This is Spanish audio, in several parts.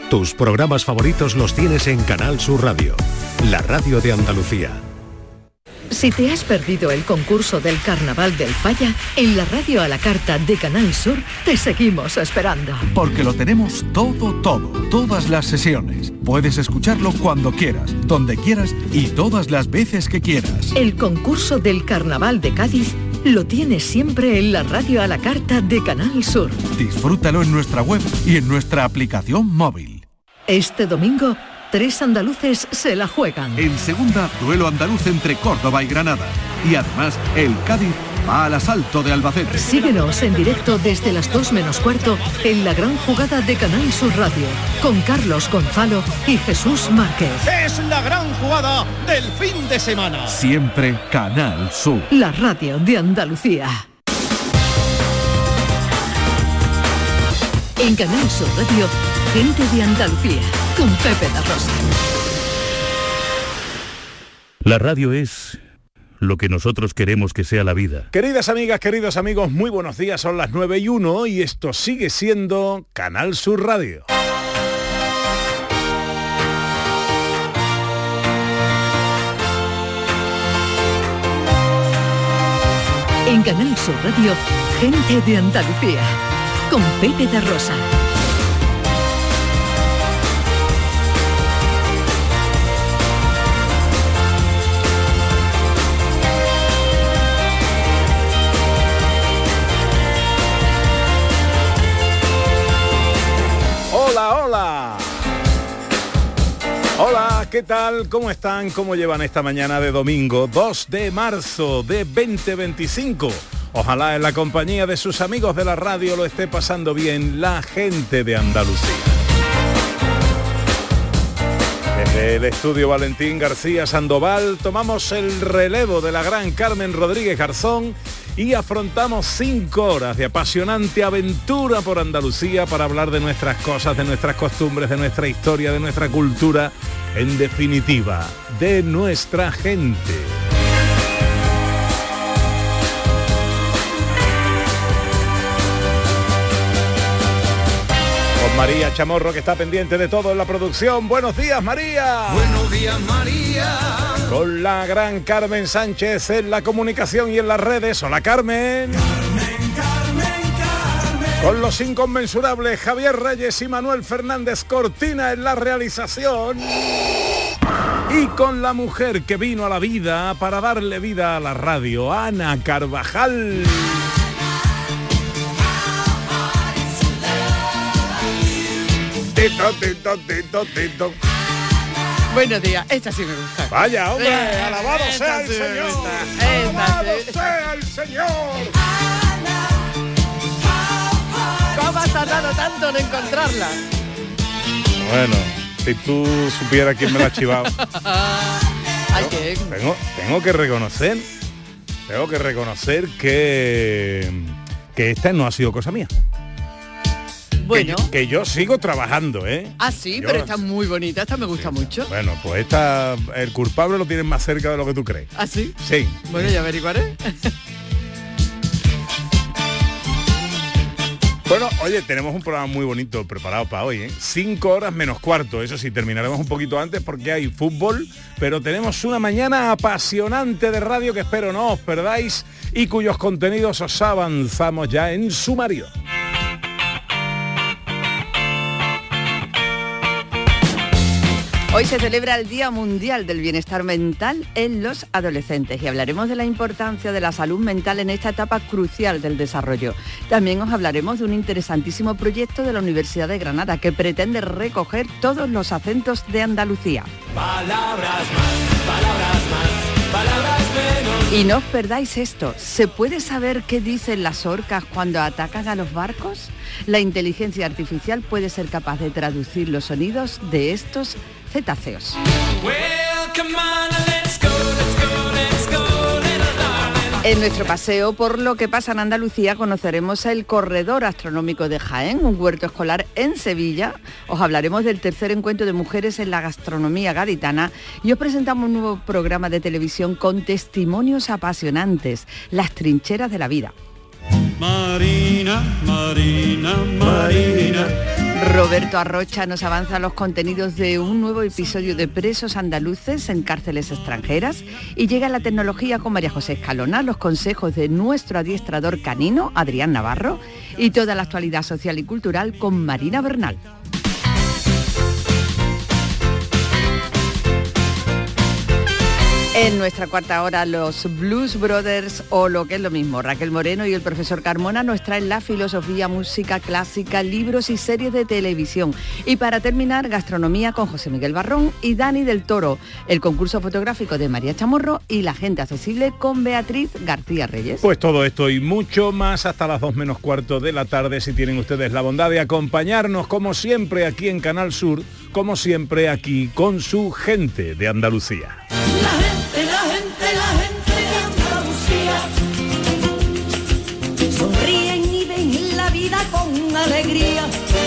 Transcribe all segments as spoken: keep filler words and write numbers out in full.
Tus programas favoritos los tienes en Canal Sur Radio, la radio de Andalucía. Si te has perdido el concurso del Carnaval del Falla, en la radio a la carta de Canal Sur te seguimos esperando. Porque lo tenemos todo, todo, todas las sesiones. Puedes escucharlo cuando quieras, donde quieras y todas las veces que quieras. El concurso del Carnaval de Cádiz lo tienes siempre en la radio a la carta de Canal Sur. Disfrútalo en nuestra web y en nuestra aplicación móvil. Este domingo, tres andaluces se la juegan. En segunda, duelo andaluz entre Córdoba y Granada. Y además, el Cádiz va al asalto de Albacete. Síguenos en directo desde las dos menos cuarto en la gran jugada de Canal Sur Radio, con Carlos Gonzalo y Jesús Márquez. Es la gran jugada del fin de semana. Siempre Canal Sur. La radio de Andalucía. En Canal Sur Radio, gente de Andalucía, con Pepe da Rosa. La radio es lo que nosotros queremos que sea la vida. Queridas amigas, queridos amigos, muy buenos días, son las nueve y uno y esto sigue siendo Canal Sur Radio. En Canal Sur Radio, gente de Andalucía, con Pepe da Rosa. Hola, hola. Hola, ¿qué tal? ¿Cómo están? ¿Cómo llevan esta mañana de domingo dos de marzo de veinte veinticinco? Ojalá en la compañía de sus amigos de la radio lo esté pasando bien la gente de Andalucía. Desde el estudio Valentín García Sandoval tomamos el relevo de la gran Carmen Rodríguez Garzón y afrontamos cinco horas de apasionante aventura por Andalucía para hablar de nuestras cosas, de nuestras costumbres, de nuestra historia, de nuestra cultura, en definitiva, de nuestra gente. María Chamorro, que está pendiente de todo en la producción. Buenos días, María. Buenos días, María. Con la gran Carmen Sánchez en la comunicación y en las redes. Hola, Carmen. Carmen, Carmen, Carmen. Con los inconmensurables Javier Reyes y Manuel Fernández Cortina en la realización. Y con la mujer que vino a la vida para darle vida a la radio, Ana Carvajal. Tito, tito, tito, tito. Buenos días, esta sí me gusta. Vaya, hombre, eh, alabado sea el sí Señor. Alabado sí. sea el Señor. ¿Cómo has tardado tanto en encontrarla? Bueno, si tú supieras quién me la ha chivado. Ay, ¿qué? Tengo, tengo que reconocer, tengo que reconocer que, que esta no ha sido cosa mía. Bueno. Que yo, que yo sigo trabajando, ¿eh? Ah, sí, yo, pero está muy bonita, esta me gusta sí, mucho. Bueno, pues esta, el culpable lo tienes más cerca de lo que tú crees. ¿Ah, sí? Sí. Bueno, ya averiguaré. Bueno, oye, tenemos un programa muy bonito preparado para hoy, ¿eh? Cinco horas menos cuarto, eso sí, terminaremos un poquito antes porque hay fútbol, pero tenemos una mañana apasionante de radio que espero no os perdáis y cuyos contenidos os avanzamos ya en sumario. Hoy se celebra el Día Mundial del Bienestar Mental en los adolescentes y hablaremos de la importancia de la salud mental en esta etapa crucial del desarrollo. También os hablaremos de un interesantísimo proyecto de la Universidad de Granada que pretende recoger todos los acentos de Andalucía. Palabras más, palabras más, palabras menos. Y no os perdáis esto, ¿se puede saber qué dicen las orcas cuando atacan a los barcos? La inteligencia artificial puede ser capaz de traducir los sonidos de estos cetáceos. En nuestro paseo por lo que pasa en Andalucía conoceremos el Corredor Astronómico de Jaén, un huerto escolar en Sevilla. Os hablaremos del tercer encuentro de mujeres en la gastronomía gaditana y os presentamos un nuevo programa de televisión con testimonios apasionantes, Las trincheras de la vida. Marina, Marina, Marina, Roberto Arrocha nos avanza los contenidos de un nuevo episodio de Presos Andaluces en cárceles extranjeras y llega la tecnología con María José Escalona, los consejos de nuestro adiestrador canino, Adrián Navarro, y toda la actualidad social y cultural con Marina Bernal. En nuestra cuarta hora, los Blues Brothers, o lo que es lo mismo, Raquel Moreno y el profesor Carmona nos traen la filosofía, música clásica, libros y series de televisión. Y para terminar, gastronomía con José Miguel Barrón y Dani del Toro, el concurso fotográfico de María Chamorro y la gente accesible con Beatriz García Reyes. Pues todo esto y mucho más hasta las dos menos cuarto de la tarde, si tienen ustedes la bondad de acompañarnos, como siempre, aquí en Canal Sur, como siempre, aquí con su gente de Andalucía. La gente, la gente, la gente de Andalucía sonríen y ven la vida con alegría.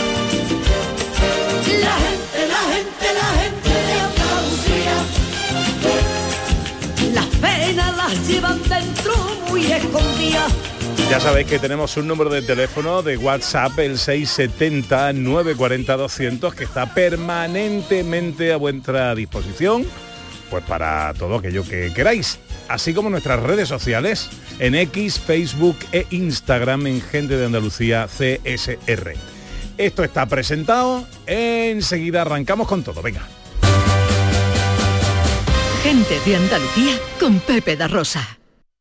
La gente, la gente, la gente de Andalucía las penas las llevan dentro muy escondidas. Ya sabéis que tenemos un número de teléfono de WhatsApp, el seis setenta, nueve cuarenta, doscientos, que está permanentemente a vuestra disposición, pues para todo aquello que queráis, así como nuestras redes sociales en X, Facebook e Instagram en Gente de Andalucía C S R. Esto está presentado, enseguida arrancamos con todo, venga. Gente de Andalucía con Pepe da Rosa.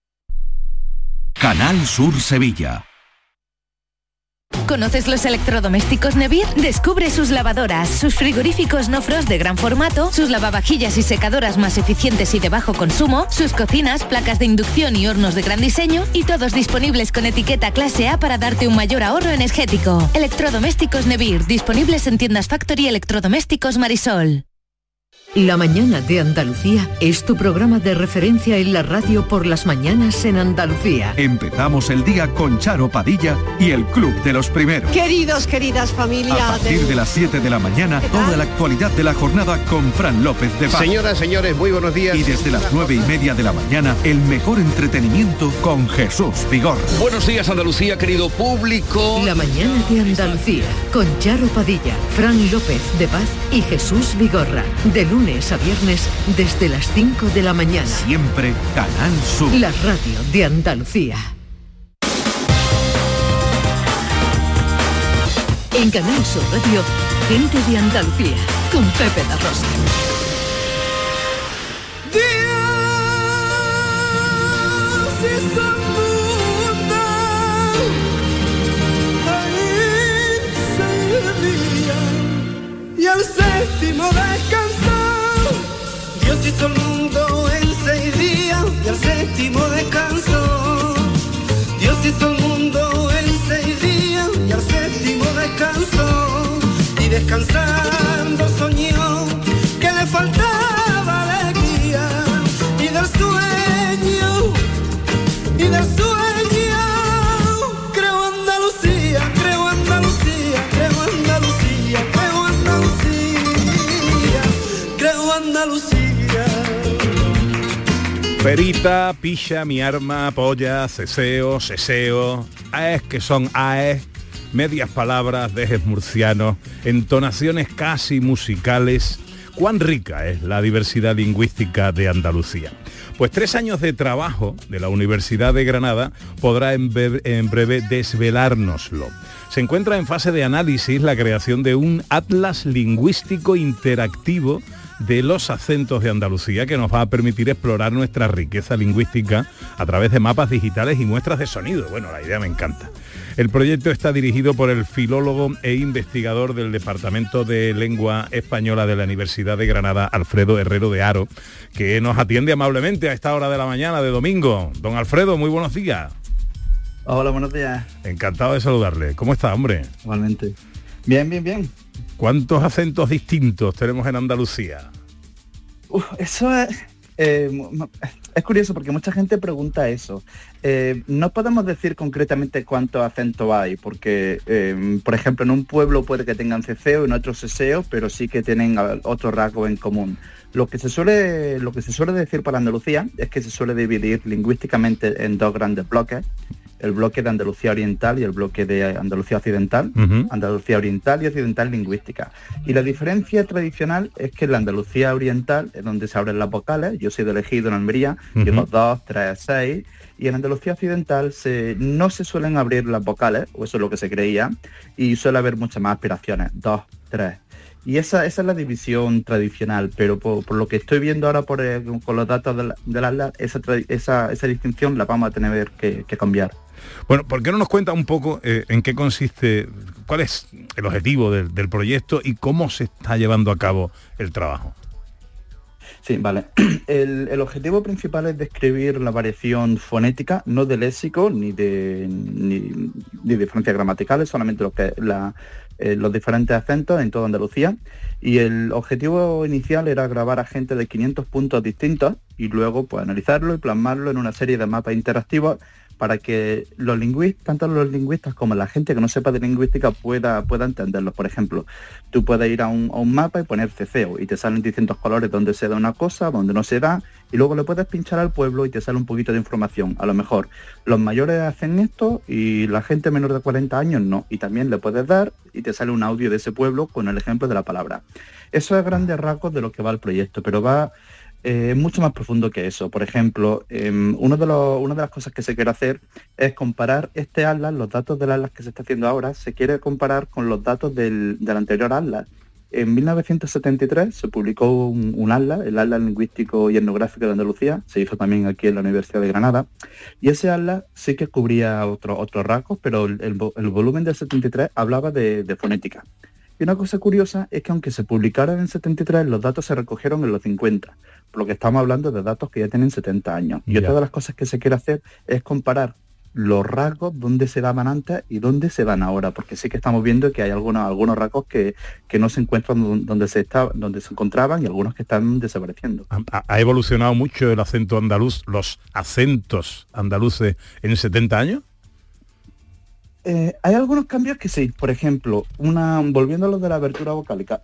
Canal Sur Sevilla. ¿Conoces los electrodomésticos Nevir? Descubre sus lavadoras, sus frigoríficos no frost de gran formato, sus lavavajillas y secadoras más eficientes y de bajo consumo, sus cocinas, placas de inducción y hornos de gran diseño, y todos disponibles con etiqueta clase A para darte un mayor ahorro energético. Electrodomésticos Nevir, disponibles en tiendas Factory Electrodomésticos Marisol. La mañana de Andalucía es tu programa de referencia en la radio por las mañanas en Andalucía. Empezamos el día con Charo Padilla y el Club de los Primeros. Queridos, queridas familias. A partir de las siete de la mañana, toda la actualidad de la jornada con Fran López de Paz. Señoras, señores, muy buenos días. Y desde las nueve y media de la mañana, el mejor entretenimiento con Jesús Vigorra. Buenos días, Andalucía, querido público. La mañana de Andalucía con Charo Padilla, Fran López de Paz y Jesús Vigorra. De lunes a viernes desde las cinco de la mañana. Siempre Canal Sur. La radio de Andalucía. En Canal Sur Radio, Gente de Andalucía, con Pepe da Rosa. Y al séptimo descansó. Dios hizo el mundo en seis días y al séptimo descansó. Dios hizo el mundo en seis días y al séptimo descansó. Y descansando soñó que le faltaba alegría. Y del sueño, y del sueño, creo Andalucía, creo Andalucía, creo Andalucía, creo Andalucía, creo Andalucía. Perita, picha, mi arma, polla, ceseo, seseo, aes que son aes, medias palabras, dejes murcianos, entonaciones casi musicales. Cuán rica es la diversidad lingüística de Andalucía. Pues tres años de trabajo de la Universidad de Granada podrá en breve, en breve desvelárnoslo. Se encuentra en fase de análisis la creación de un atlas lingüístico interactivo de los acentos de Andalucía, que nos va a permitir explorar nuestra riqueza lingüística a través de mapas digitales y muestras de sonido. Bueno, la idea me encanta. El proyecto está dirigido por el filólogo e investigador del Departamento de Lengua Española de la Universidad de Granada, Alfredo Herrero de Haro, que nos atiende amablemente a esta hora de la mañana de domingo. Don Alfredo, muy buenos días. Hola, buenos días. Encantado de saludarle. ¿Cómo está, hombre? Igualmente. Bien, bien, bien. ¿Cuántos acentos distintos tenemos en Andalucía? Uf, eso es, eh, es curioso porque mucha gente pregunta eso. Eh, no podemos decir concretamente cuántos acentos hay, porque, eh, por ejemplo, en un pueblo puede que tengan ceseo, en otro seseo, pero sí que tienen otro rasgo en común. Lo que se suele, lo que se suele decir para Andalucía es que se suele dividir lingüísticamente en dos grandes bloques. el bloque de Andalucía Oriental y el bloque de Andalucía Occidental, uh-huh. Andalucía Oriental y Occidental Lingüística. Y la diferencia tradicional es que en la Andalucía Oriental es donde se abren las vocales, yo soy de Ejido en Almería, uh-huh. llevo dos, tres, seis, y en Andalucía Occidental se, no se suelen abrir las vocales, o eso es lo que se creía, y suele haber muchas más aspiraciones, dos, tres. Y esa, esa es la división tradicional, pero por, por lo que estoy viendo ahora por, eh, con los datos del, del ATLAS, esa, esa, esa distinción la vamos a tener que, que cambiar. Bueno, ¿por qué no nos cuenta un poco eh, en qué consiste, cuál es el objetivo del, del proyecto y cómo se está llevando a cabo el trabajo? Sí, vale. El, el objetivo principal es describir la variación fonética, no de léxico ni de ni, ni diferencias gramaticales, solamente lo que la Eh, los diferentes acentos en toda Andalucía, y el objetivo inicial era grabar a gente de quinientos puntos distintos y luego pues analizarlo y plasmarlo en una serie de mapas interactivos para que los lingüistas, tanto los lingüistas como la gente que no sepa de lingüística pueda, pueda entenderlos. Por ejemplo, tú puedes ir a un, a un mapa y poner ceceo y te salen distintos colores donde se da una cosa, donde no se da, y luego le puedes pinchar al pueblo y te sale un poquito de información. A lo mejor los mayores hacen esto y la gente menor de cuarenta años no, y también le puedes dar y te sale un audio de ese pueblo con el ejemplo de la palabra. Eso es grandes rasgos de lo que va el proyecto, pero va eh, mucho más profundo que eso. Por ejemplo, eh, uno de los, una de las cosas que se quiere hacer es comparar este atlas, los datos del atlas que se está haciendo ahora, se quiere comparar con los datos del, del anterior atlas. En mil novecientos setenta y tres se publicó un, un atlas, el Atlas Lingüístico y Etnográfico de Andalucía, se hizo también aquí en la Universidad de Granada, y ese atlas sí que cubría otro, otros rasgos, pero el, el, el volumen del setenta y tres hablaba de, de fonética. Y una cosa curiosa es que aunque se publicaron en setenta y tres, los datos se recogieron en los cincuenta, por lo que estamos hablando de datos que ya tienen setenta años. Y otra de las cosas que se quiere hacer es comparar los rasgos donde se daban antes y dónde se dan ahora, porque sí que estamos viendo que hay algunos, algunos rasgos que, que no se encuentran donde se está, donde se encontraban, y algunos que están desapareciendo. ¿Ha, ha evolucionado mucho el acento andaluz, los acentos andaluces en setenta años? Eh, hay algunos cambios que sí. Por ejemplo, una volviendo a lo de la abertura vocálica.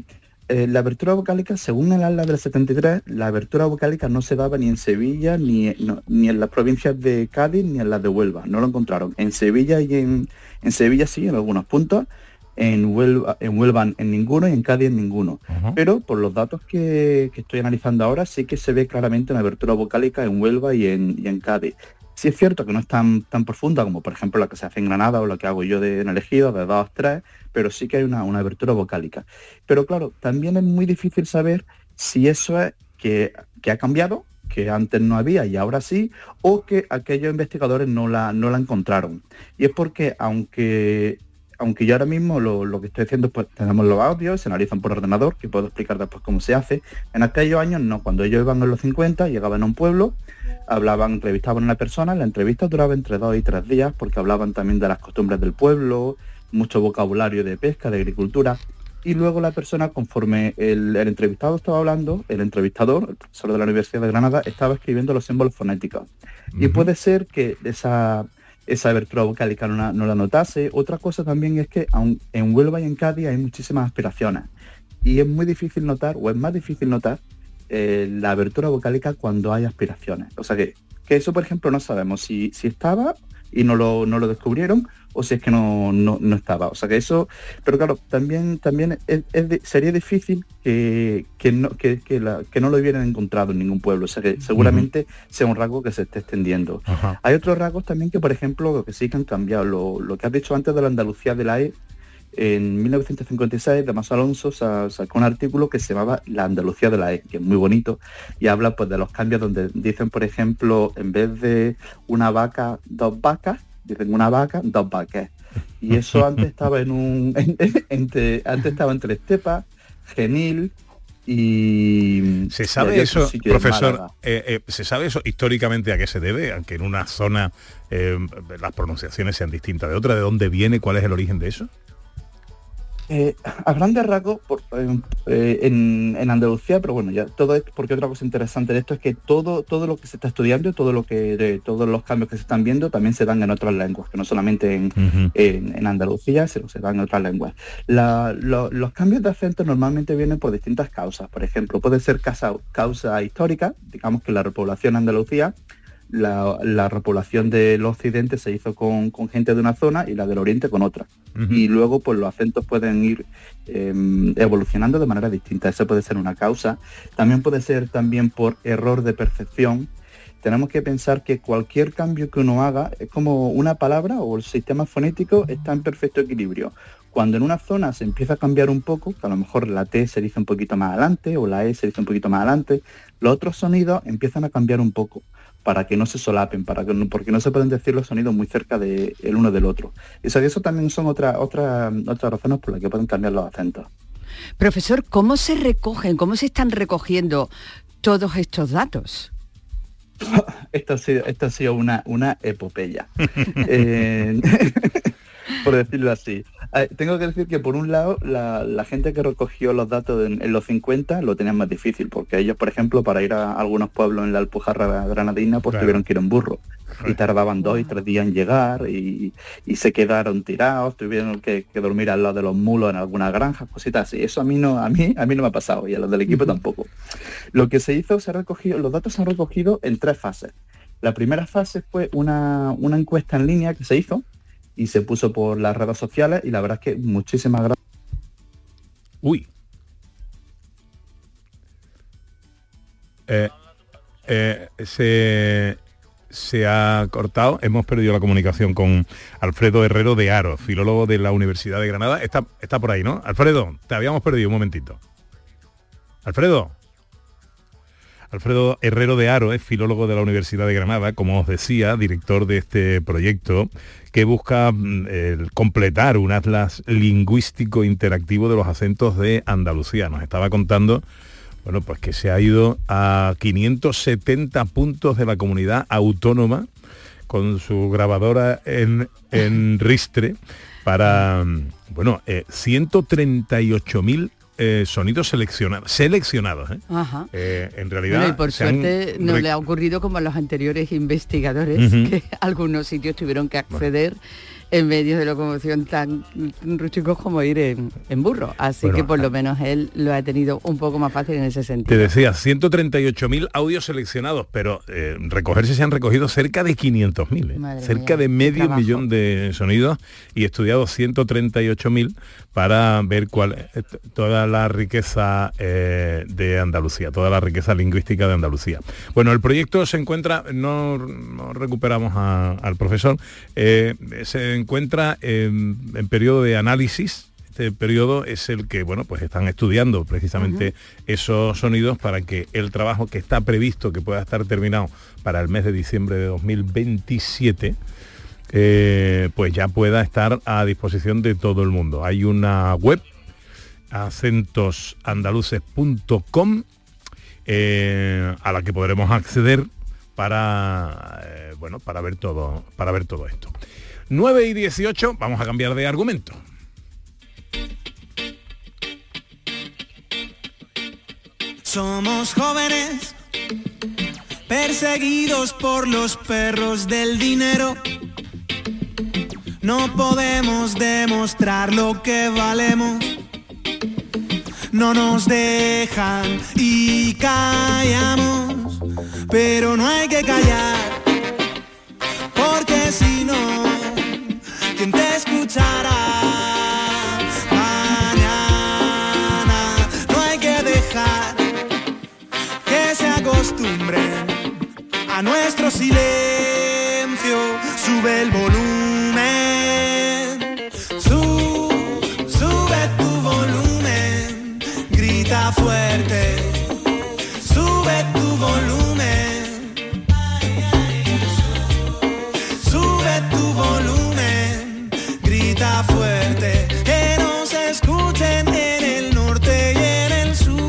Eh, la abertura vocálica, según el atlas del setenta y tres, la abertura vocálica no se daba ni en Sevilla, ni, no, ni en las provincias de Cádiz, ni en las de Huelva. No lo encontraron. En Sevilla y en, en Sevilla sí, en algunos puntos. En Huelva, en Huelva en ninguno y en Cádiz en ninguno. Uh-huh. Pero por los datos que, que estoy analizando ahora, sí que se ve claramente una abertura vocálica en Huelva y en, y en Cádiz. Sí es cierto que no es tan, tan profunda como por ejemplo la que se hace en Granada o la que hago yo de, en el Ejido, de dos, tres, pero sí que hay una, una abertura vocálica. Pero claro, también es muy difícil saber si eso es que, que ha cambiado, que antes no había y ahora sí, o que aquellos investigadores no la, no la encontraron. Y es porque aunque... Aunque yo ahora mismo lo, lo que estoy haciendo es pues tenemos los audios, se analizan por ordenador, que puedo explicar después cómo se hace. En aquellos años no, cuando ellos iban en los cincuenta, llegaban a un pueblo, hablaban, entrevistaban a una persona, la entrevista duraba entre dos y tres días, porque hablaban también de las costumbres del pueblo, mucho vocabulario de pesca, de agricultura, y luego la persona, conforme el, el entrevistado estaba hablando, el entrevistador, el profesor de la Universidad de Granada, estaba escribiendo los símbolos fonéticos. Uh-huh. Y puede ser que esa... esa abertura vocálica no la, no la notase. Otra cosa también es que aun en Huelva y en Cádiz hay muchísimas aspiraciones y es muy difícil notar, o es más difícil notar, eh, la abertura vocálica cuando hay aspiraciones. O sea que, que eso, por ejemplo, no sabemos si, si estaba y no lo, no lo descubrieron, o si es que no, no, no estaba. O sea que eso, pero claro, también también es, es de, sería difícil que, que, no, que, que, la, que no lo hubieran encontrado en ningún pueblo. O sea que seguramente uh-huh. sea un rasgo que se esté extendiendo. Uh-huh. Hay otros rasgos también que, por ejemplo, que sí que han cambiado. Lo, lo que has dicho antes de la Andalucía de la E, en mil novecientos cincuenta y seis, Damaso Alonso sacó un artículo que se llamaba La Andalucía de la E, que es muy bonito, y habla pues de los cambios donde dicen, por ejemplo, en vez de una vaca, dos vacas, dicen una vaca, dos vacas. Y eso antes estaba en un en, entre antes estaba entre Estepa, Genil y... ¿Se sabe eso, profesor? Eh, eh, ¿Se sabe eso históricamente a qué se debe? Aunque en una zona eh, las pronunciaciones sean distintas de otra, ¿de dónde viene? ¿Cuál es el origen de eso? Eh, a grandes rasgos, por, eh, en, en Andalucía, pero bueno, ya todo esto, porque otra cosa interesante de esto es que todo todo lo que se está estudiando, todo lo que de, todos los cambios que se están viendo también se dan en otras lenguas, que no solamente en, uh-huh. en, en Andalucía, sino se dan en otras lenguas. La, lo, los cambios de acento normalmente vienen por distintas causas. Por ejemplo, puede ser causa, causa histórica, digamos que la repoblación en Andalucía la, la repoblación del occidente se hizo con, con gente de una zona y la del oriente con otra. Uh-huh. Y luego pues los acentos pueden ir eh, evolucionando de manera distinta. Eso puede ser una causa. También puede ser también por error de percepción. Tenemos que pensar que cualquier cambio que uno haga es como una palabra o el sistema fonético está en perfecto equilibrio. Cuando en una zona se empieza a cambiar un poco, que a lo mejor la T se dice un poquito más adelante o la E se dice un poquito más adelante, los otros sonidos empiezan a cambiar un poco para que no se solapen, para que no, porque no se pueden decir los sonidos muy cerca de el uno del otro. Eso, eso también son otras otras otras razones por las que pueden cambiar los acentos. Profesor, ¿cómo se recogen, cómo se están recogiendo todos estos datos? Esto ha sido, esto ha sido una, una epopeya. eh, por decirlo así. Eh, tengo que decir que por un lado la, la gente que recogió los datos en, en los cincuenta lo tenían más difícil, porque ellos, por ejemplo, para ir a algunos pueblos en la Alpujarra granadina, pues claro, tuvieron que ir en burro y tardaban dos y tres días en llegar y, y se quedaron tirados, tuvieron que, que dormir al lado de los mulos en algunas granjas, cositas así. Eso a mí no, a mí, a mí no me ha pasado y a los del equipo uh-huh. tampoco. Lo que se hizo, se ha recogido, los datos se han recogido en tres fases. La primera fase fue una, una encuesta en línea que se hizo y se puso por las redes sociales y la verdad es que muchísimas gracias. Uy. Eh, eh, se, se ha cortado, hemos perdido la comunicación con Alfredo Herrero de Haro, filólogo de la Universidad de Granada. Está, está por ahí, ¿no? Alfredo, te habíamos perdido un momentito. Alfredo. Alfredo Herrero de Haro es filólogo de la Universidad de Granada, como os decía, director de este proyecto que busca eh, completar un atlas lingüístico interactivo de los acentos de Andalucía. Nos estaba contando, bueno, pues que se ha ido a quinientos setenta puntos de la comunidad autónoma con su grabadora en, en ristre para, bueno, eh, ciento treinta y ocho mil Eh, sonidos seleccionados, seleccionados, ¿eh? Ajá. Eh, en realidad... Bueno, y por suerte no rec... le ha ocurrido como a los anteriores investigadores, uh-huh. que algunos sitios tuvieron que acceder bueno. en medios de locomoción tan rústicos como ir en, en burro. Así bueno, que por lo menos él lo ha tenido un poco más fácil en ese sentido. Te decía, ciento treinta y ocho mil audios seleccionados, pero eh, recogerse se han recogido cerca de quinientos mil, ¿eh? cerca mía, de medio millón de sonidos y estudiados ciento treinta y ocho mil para ver cuál eh, toda la riqueza eh, de Andalucía, toda la riqueza lingüística de Andalucía. Bueno, el proyecto se encuentra, no, no recuperamos a, al profesor, eh, se encuentra en, en periodo de análisis. Este periodo es el que, bueno, pues están estudiando precisamente uh-huh. esos sonidos para que el trabajo que está previsto, que pueda estar terminado para el mes de diciembre de dos mil veintisiete, eh, pues ya pueda estar a disposición de todo el mundo. Hay una web, acentos andaluces punto com, eh, a la que podremos acceder para, eh, bueno, para ver todo, para ver todo esto. nueve y dieciocho, vamos a cambiar de argumento. Somos jóvenes, perseguidos por los perros del dinero. No podemos demostrar lo que valemos. No nos dejan y callamos, pero no hay que callar, porque si no, ¿quién te escuchará? Mañana no hay que dejar que se acostumbren a nuestro silencio. Sube el volumen, Su, sube tu volumen, grita fuerte, sube tu volumen, sube tu volumen, grita fuerte, que nos escuchen en el norte y en el sur.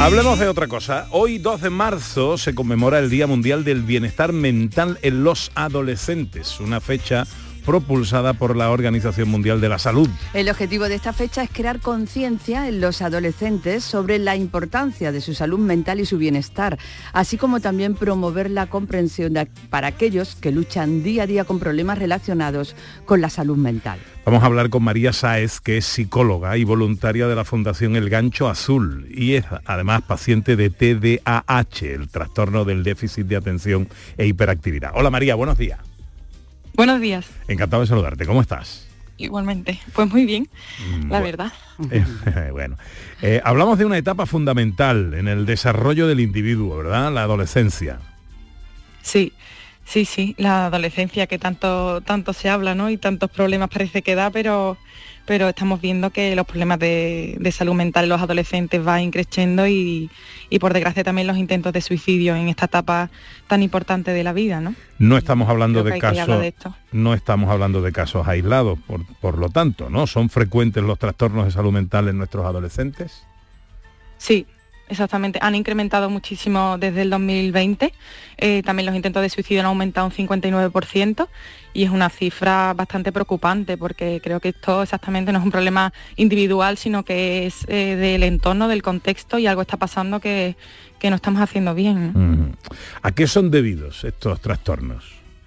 Hablemos de otra cosa. Hoy, dos de marzo, se conmemora el Día Mundial del Bienestar Mental en los Adolescentes, una fecha propulsada por la Organización Mundial de la Salud. El objetivo de esta fecha es crear conciencia en los adolescentes sobre la importancia de su salud mental y su bienestar, así como también promover la comprensión de, para aquellos que luchan día a día con problemas relacionados con la salud mental. Vamos a hablar con María Sáez, que es psicóloga y voluntaria de la Fundación El Gancho Azul y es además paciente de T D A H, el trastorno del déficit de atención e hiperactividad. Hola María, buenos días. Buenos días. Encantado de saludarte, ¿cómo estás? Igualmente, pues muy bien, mm, la bueno. verdad. Eh, bueno, eh, hablamos de una etapa fundamental en el desarrollo del individuo, ¿verdad? La adolescencia. Sí, sí, sí, la adolescencia que tanto, tanto se habla, ¿no? Y tantos problemas parece que da, pero, pero estamos viendo que los problemas de, de salud mental en los adolescentes van increciendo y, y por desgracia también los intentos de suicidio en esta etapa tan importante de la vida, ¿no? No estamos hablando de Creo que hay que casos, hablar de esto. no estamos hablando de casos aislados, por, por lo tanto, ¿no? ¿Son frecuentes los trastornos de salud mental en nuestros adolescentes? Sí, exactamente. Han incrementado muchísimo desde el dos mil veinte. Eh, también los intentos de suicidio han aumentado un cincuenta y nueve por ciento y es una cifra bastante preocupante porque creo que esto exactamente no es un problema individual, sino que es eh, del entorno, del contexto y algo está pasando que, que no estamos haciendo bien, ¿no? Mm. ¿A qué son debidos estos trastornos?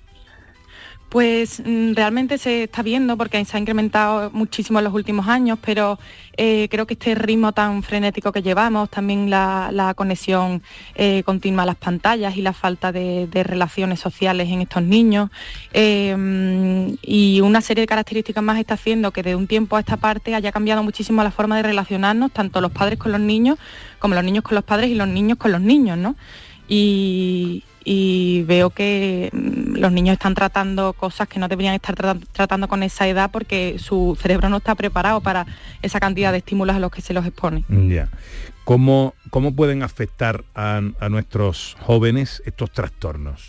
Pues mm, realmente se está viendo porque se ha incrementado muchísimo en los últimos años, pero eh, creo que este ritmo tan frenético que llevamos, también la, la conexión eh, continua a las pantallas y la falta de, de relaciones sociales en estos niños eh, y una serie de características más está haciendo que de un tiempo a esta parte haya cambiado muchísimo la forma de relacionarnos, tanto los padres con los niños, como los niños con los padres y los niños con los niños, ¿no? Y, y veo que los niños están tratando cosas que no deberían estar tra- tratando con esa edad porque su cerebro no está preparado para esa cantidad de estímulos a los que se los expone. Ya. ¿Cómo, cómo pueden afectar a, a nuestros jóvenes estos trastornos?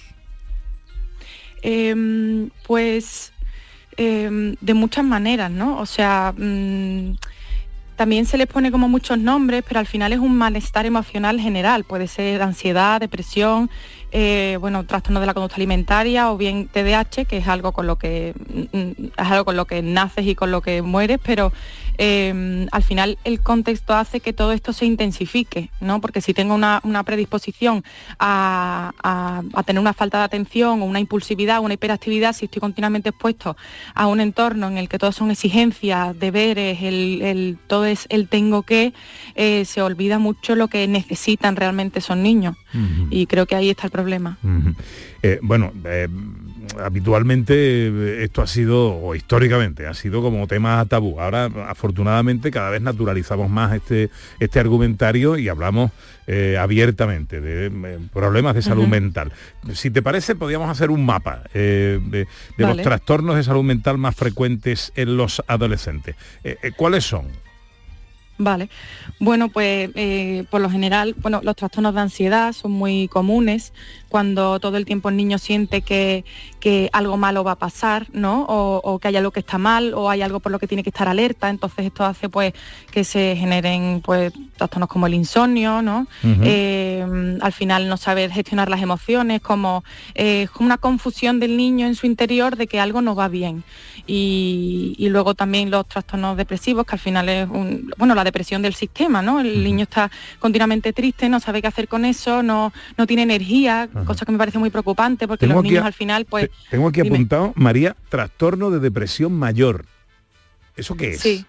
Eh, pues eh, de muchas maneras, ¿no? O sea, mmm, también se les pone como muchos nombres, pero al final es un malestar emocional general. Puede ser ansiedad, depresión, eh, bueno, trastorno de la conducta alimentaria o bien T D A H, que es algo con lo que es algo con lo que naces y con lo que mueres, pero eh, al final el contexto hace que todo esto se intensifique, ¿no? Porque si tengo una, una predisposición a, a, a tener una falta de atención o una impulsividad, una hiperactividad, si estoy continuamente expuesto a un entorno en el que todo son exigencias, deberes, el, el, todo es el tengo que, eh, se olvida mucho lo que necesitan realmente esos niños. Uh-huh. Y creo que ahí está el problema. Uh-huh. Eh, bueno, eh, habitualmente esto ha sido, o históricamente, ha sido como tema tabú. Ahora, afortunadamente, cada vez naturalizamos más este, este argumentario y hablamos eh, abiertamente de eh, problemas de salud uh-huh. mental. Si te parece, podríamos hacer un mapa eh, de, de vale. los trastornos de salud mental más frecuentes en los adolescentes. Eh, eh, ¿Cuáles son? Vale, bueno, pues eh, por lo general, bueno, los trastornos de ansiedad son muy comunes cuando todo el tiempo el niño siente que, que algo malo va a pasar, ¿no? O, o que hay algo que está mal o hay algo por lo que tiene que estar alerta, entonces esto hace pues que se generen pues trastornos como el insomnio, ¿no? Uh-huh. Eh, al final no saber gestionar las emociones, como eh, una confusión del niño en su interior de que algo no va bien. Y, y luego también los trastornos depresivos, que al final es un, bueno, la depresión del sistema, ¿no? El uh-huh. niño está continuamente triste, no sabe qué hacer con eso, no, no tiene energía, uh-huh. cosa que me parece muy preocupante porque tengo los niños a, al final pues... Tengo aquí dime. apuntado, María, trastorno de depresión mayor. ¿Eso qué es? Sí.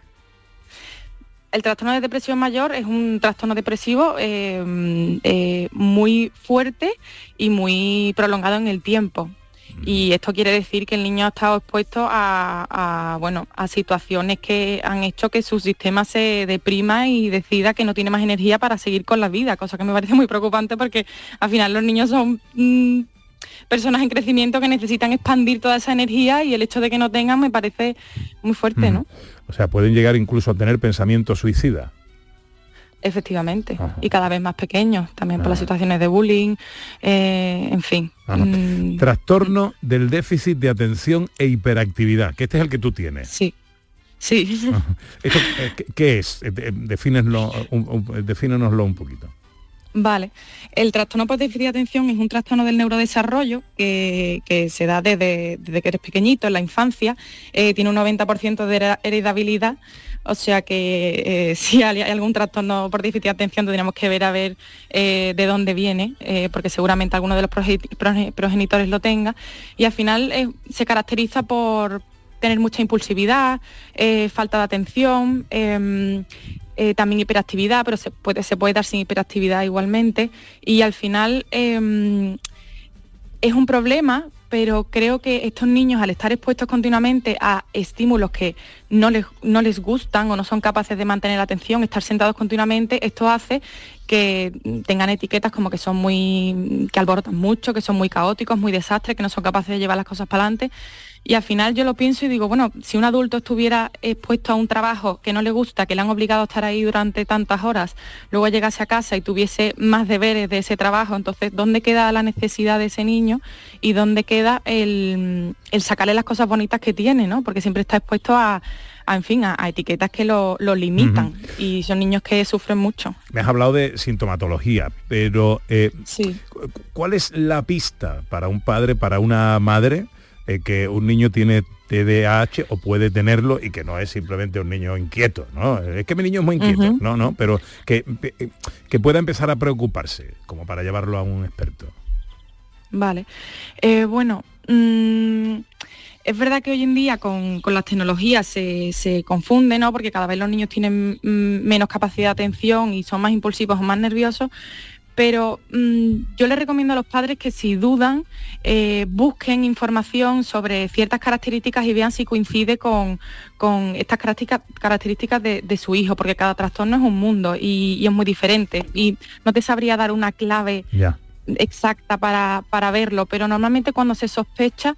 El trastorno de depresión mayor es un trastorno depresivo eh, eh, muy fuerte y muy prolongado en el tiempo. Y esto quiere decir que el niño ha estado expuesto a, a, bueno, a situaciones que han hecho que su sistema se deprima y decida que no tiene más energía para seguir con la vida, cosa que me parece muy preocupante porque al final los niños son mmm, personas en crecimiento que necesitan expandir toda esa energía y el hecho de que no tengan me parece muy fuerte, ¿no? O sea, pueden llegar incluso a tener pensamientos suicidas. Efectivamente, ajá. Y cada vez más pequeños, también ajá. por las situaciones de bullying, eh, en fin. Mm. Trastorno del déficit de atención e hiperactividad, que este es el que tú tienes. Sí, sí. Esto, ¿qué es? Defínenoslo un, un, defínenoslo un poquito. Vale, el trastorno por déficit de atención es un trastorno del neurodesarrollo que, que se da desde, desde que eres pequeñito, en la infancia, eh, tiene un noventa por ciento de heredabilidad, o sea que eh, si hay algún trastorno por déficit de atención tendríamos que ver a ver eh, de dónde viene, eh, porque seguramente alguno de los progenitores lo tenga, y al final eh, se caracteriza por tener mucha impulsividad, eh, falta de atención, eh, Eh, también hiperactividad, pero se puede, se puede dar sin hiperactividad igualmente, y al final eh, es un problema, pero creo que estos niños, al estar expuestos continuamente a estímulos que no les, no les gustan o no son capaces de mantener la atención, estar sentados continuamente, esto hace que tengan etiquetas como que son muy, que alborotan mucho, que son muy caóticos, muy desastres, que no son capaces de llevar las cosas para adelante. Y al final yo lo pienso y digo, bueno, si un adulto estuviera expuesto a un trabajo que no le gusta, que le han obligado a estar ahí durante tantas horas, luego llegase a casa y tuviese más deberes de ese trabajo, entonces, ¿dónde queda la necesidad de ese niño y dónde queda el, el sacarle las cosas bonitas que tiene, ¿no? Porque siempre está expuesto a, a en fin, a, a etiquetas que lo, lo limitan, uh-huh. y son niños que sufren mucho. Me has hablado de sintomatología, pero eh, sí. ¿cuál es la pista para un padre, para una madre, Eh, que un niño tiene T D A H o puede tenerlo y que no es simplemente un niño inquieto, ¿no? Es que mi niño es muy inquieto, uh-huh. no, no, pero que, que pueda empezar a preocuparse, como para llevarlo a un experto. Vale, eh, bueno, mmm, es verdad que hoy en día con, con las tecnologías se, se confunde, ¿no? Porque cada vez los niños tienen mm, menos capacidad de atención y son más impulsivos o más nerviosos, pero mmm, yo les recomiendo a los padres que si dudan, eh, busquen información sobre ciertas características y vean si coincide con, con estas características, características de, de su hijo, porque cada trastorno es un mundo y, y es muy diferente, y no te sabría dar una clave yeah. exacta para, para verlo, pero normalmente cuando se sospecha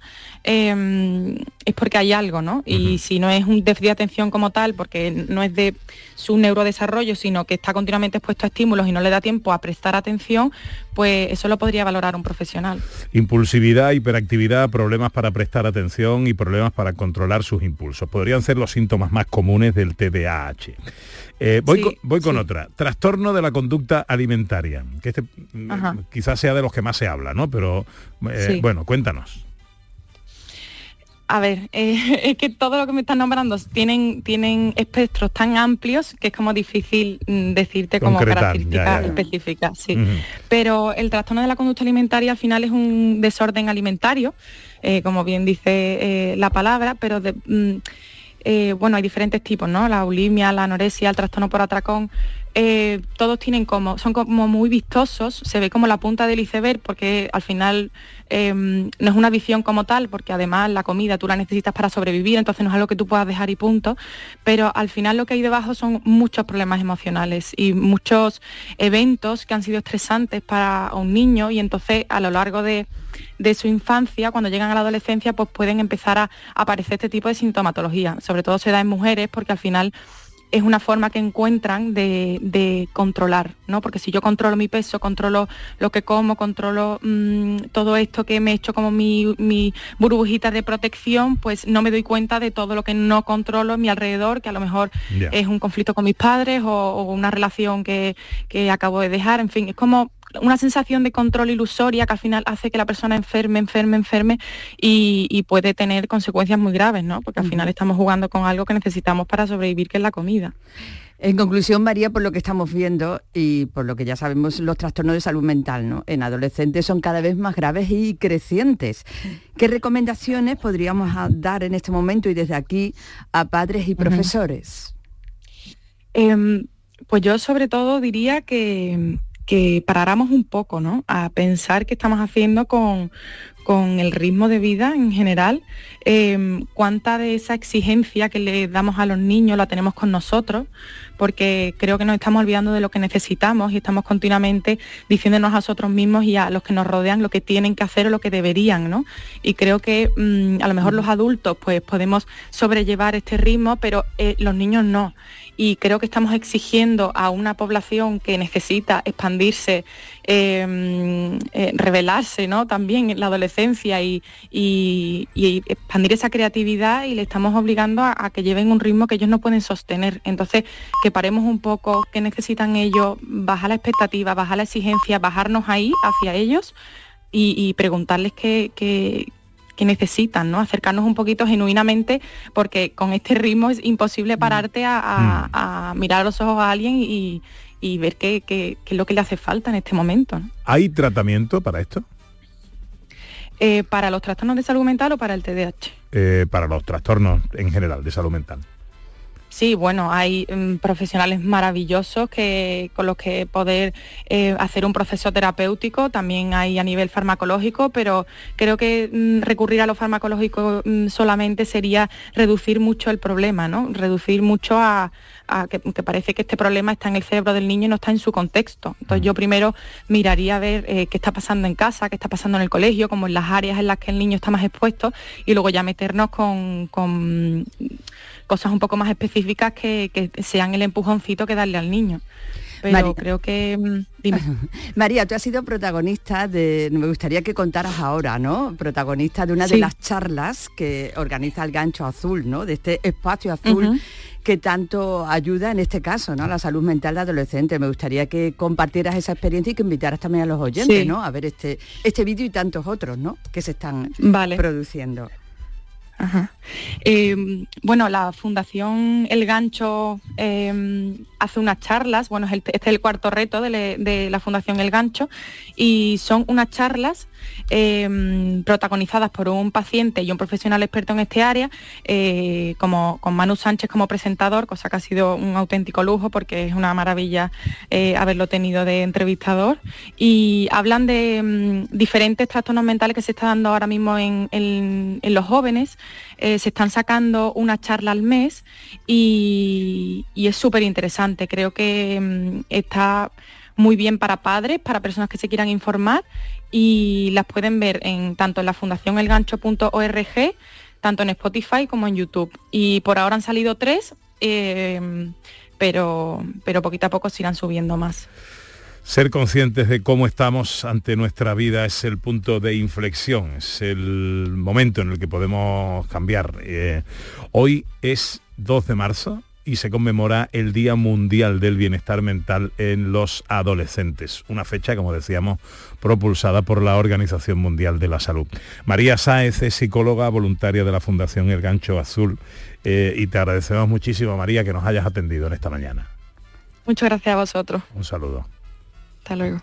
eh, es porque hay algo, ¿no? Uh-huh. Y si no es un déficit de atención como tal, porque no es de su neurodesarrollo, sino que está continuamente expuesto a estímulos y no le da tiempo a prestar atención, pues eso lo podría valorar un profesional. Impulsividad, hiperactividad, problemas para prestar atención y problemas para controlar sus impulsos. Podrían ser los síntomas más comunes del T D A H. Eh, voy sí, con, voy con sí. otra. Trastorno de la conducta alimentaria, que este eh, quizás sea de los que más se habla, ¿no? Pero, eh, sí. bueno, cuéntanos. A ver, eh, es que todo lo que me están nombrando tienen, tienen espectros tan amplios que es como difícil mm, decirte como características específicas, sí. Uh-huh. Pero el trastorno de la conducta alimentaria al final es un desorden alimentario, eh, como bien dice eh, la palabra, pero de, mm, eh, bueno, hay diferentes tipos, ¿no? La bulimia, la anorexia, el trastorno por atracón. Eh, todos tienen como, son como muy vistosos, se ve como la punta del iceberg, porque al final eh, no es una visión como tal, porque además la comida tú la necesitas para sobrevivir, entonces no es algo que tú puedas dejar y punto, pero al final lo que hay debajo son muchos problemas emocionales y muchos eventos que han sido estresantes para un niño, y entonces a lo largo de, de su infancia, cuando llegan a la adolescencia, pues pueden empezar a, a aparecer este tipo de sintomatología. Sobre todo se da en mujeres, porque al final es una forma que encuentran de, de controlar, ¿no? Porque si yo controlo mi peso, controlo lo que como, controlo mmm, todo esto que me he hecho como mi, mi burbujita de protección, pues no me doy cuenta de todo lo que no controlo en mi alrededor, que a lo mejor yeah. es un conflicto con mis padres o, o una relación que, que acabo de dejar, en fin, es como una sensación de control ilusoria que al final hace que la persona enferme, enferme, enferme y, y puede tener consecuencias muy graves, ¿no? Porque al final estamos jugando con algo que necesitamos para sobrevivir, que es la comida. En conclusión, María, por lo que estamos viendo y por lo que ya sabemos, los trastornos de salud mental, ¿no?, en adolescentes son cada vez más graves y crecientes. ¿Qué recomendaciones podríamos dar en este momento y desde aquí a padres y profesores? Uh-huh. Eh, pues yo sobre todo diría que... que paráramos un poco, ¿no?, a pensar qué estamos haciendo con, con el ritmo de vida en general, eh, cuánta de esa exigencia que le damos a los niños la tenemos con nosotros, porque creo que nos estamos olvidando de lo que necesitamos y estamos continuamente diciéndonos a nosotros mismos y a los que nos rodean lo que tienen que hacer o lo que deberían, ¿no? Y creo que mmm, a lo mejor los adultos pues podemos sobrellevar este ritmo, pero eh, los niños no. Y creo que estamos exigiendo a una población que necesita expandirse eh, eh, revelarse, ¿no? También en la adolescencia y, y, y expandir esa creatividad, y le estamos obligando a, a que lleven un ritmo que ellos no pueden sostener. Entonces, que paremos un poco, que necesitan ellos, bajar la expectativa, bajar la exigencia, bajarnos ahí hacia ellos y, y preguntarles qué, qué, qué necesitan, ¿no? Acercarnos un poquito genuinamente, porque con este ritmo es imposible pararte a, a, a mirar a los ojos a alguien y, y ver qué, qué, qué es lo que le hace falta en este momento, ¿no? ¿Hay tratamiento para esto? Eh, ¿Para los trastornos de salud mental o para el T D A H? Eh, para los trastornos en general de salud mental. Sí, bueno, hay um, profesionales maravillosos que con los que poder eh, hacer un proceso terapéutico. También hay a nivel farmacológico, pero creo que um, recurrir a lo farmacológico um, solamente sería reducir mucho el problema, ¿no? Reducir mucho a, a que, que parece que este problema está en el cerebro del niño y no está en su contexto. Entonces yo primero miraría a ver eh, qué está pasando en casa, qué está pasando en el colegio, como en las áreas en las que el niño está más expuesto, y luego ya meternos con... con cosas un poco más específicas que, que sean el empujoncito que darle al niño. Pero María, creo que... Dime. María, tú has sido protagonista de... Me gustaría que contaras ahora, ¿no? Protagonista de una sí. de las charlas que organiza el Gancho Azul, ¿no? De este espacio azul uh-huh. que tanto ayuda, en este caso, ¿no? A la salud mental de adolescentes. Me gustaría que compartieras esa experiencia y que invitaras también a los oyentes, sí. ¿no? A ver este, este vídeo y tantos otros, ¿no? Que se están vale. produciendo. Ajá. Eh, bueno, la Fundación El Gancho eh, hace unas charlas, bueno, es el, este es el cuarto reto de, le, de la Fundación El Gancho, y son unas charlas eh, protagonizadas por un paciente y un profesional experto en este área, eh, como con Manu Sánchez como presentador, cosa que ha sido un auténtico lujo porque es una maravilla eh, haberlo tenido de entrevistador, y hablan de mm, diferentes trastornos mentales que se están dando ahora mismo en, en, en los jóvenes. Eh, se están sacando una charla al mes y, y es súper interesante. Creo que mm, está muy bien para padres, para personas que se quieran informar, y las pueden ver en tanto en la fundación el gancho punto org, tanto en Spotify como en YouTube. Y por ahora han salido tres, eh, pero, pero poquito a poco se irán subiendo más. Ser conscientes de cómo estamos ante nuestra vida es el punto de inflexión, es el momento en el que podemos cambiar. Eh, hoy es dos de marzo y se conmemora el Día Mundial del Bienestar Mental en los Adolescentes, una fecha, como decíamos, propulsada por la Organización Mundial de la Salud. María Sáez es psicóloga voluntaria de la Fundación El Gancho Azul, eh, y te agradecemos muchísimo, María, que nos hayas atendido en esta mañana. Muchas gracias a vosotros. Un saludo. Hasta luego.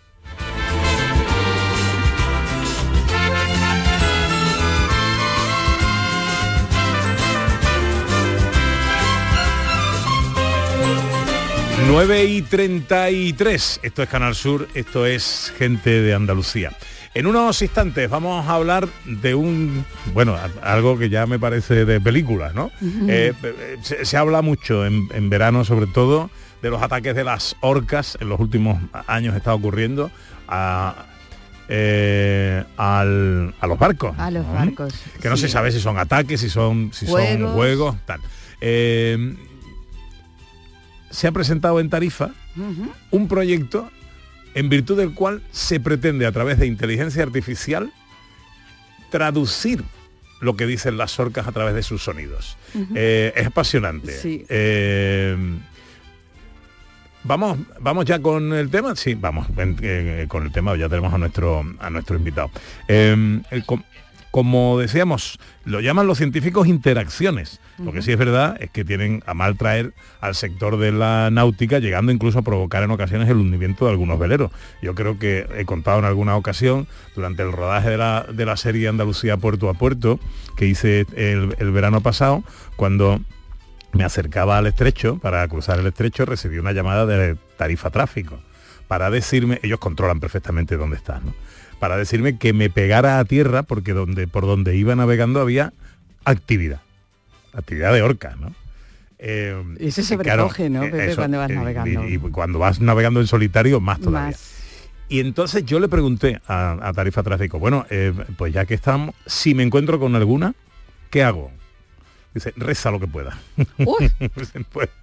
nueve y treinta y tres, esto es Canal Sur, esto es Gente de Andalucía. En unos instantes vamos a hablar de un, bueno, algo que ya me parece de película, ¿no? Uh-huh. eh, se, se habla mucho en, en verano, sobre todo, de los ataques de las orcas. En los últimos años está ocurriendo a, eh, al, a los barcos. A los ¿no? barcos. Que no sí. se sabe si son ataques, si son, si juegos. son juegos, tal. Eh, se ha presentado en Tarifa uh-huh. un proyecto en virtud del cual se pretende, a través de inteligencia artificial, traducir lo que dicen las orcas a través de sus sonidos. Uh-huh. Eh, es apasionante. Sí. Eh, Vamos, vamos ya con el tema. Sí, vamos eh, con el tema. Ya tenemos a nuestro a nuestro invitado. Eh, el, com, como decíamos, lo llaman los científicos interacciones. Uh-huh. Lo que sí es verdad es que tienen a mal traer al sector de la náutica, llegando incluso a provocar en ocasiones el hundimiento de algunos veleros. Yo creo que he contado en alguna ocasión, durante el rodaje de la, de la serie Andalucía Puerto a Puerto, que hice el, el verano pasado, cuando me acercaba al estrecho, para cruzar el estrecho, recibí una llamada de Tarifa Tráfico para decirme, ellos controlan perfectamente dónde estás, ¿no? Para decirme que me pegara a tierra porque donde, por donde iba navegando había actividad, actividad de orcas, ¿no? Eh, y eso se recoge, ¿no, Pepe, eso, cuando vas eh, navegando? Y, y cuando vas navegando en solitario, más todavía. Más. Y entonces yo le pregunté a, a Tarifa Tráfico, bueno, eh, pues ya que estamos, si me encuentro con alguna, ¿qué hago? Dice, reza lo que pueda. Uy. pues,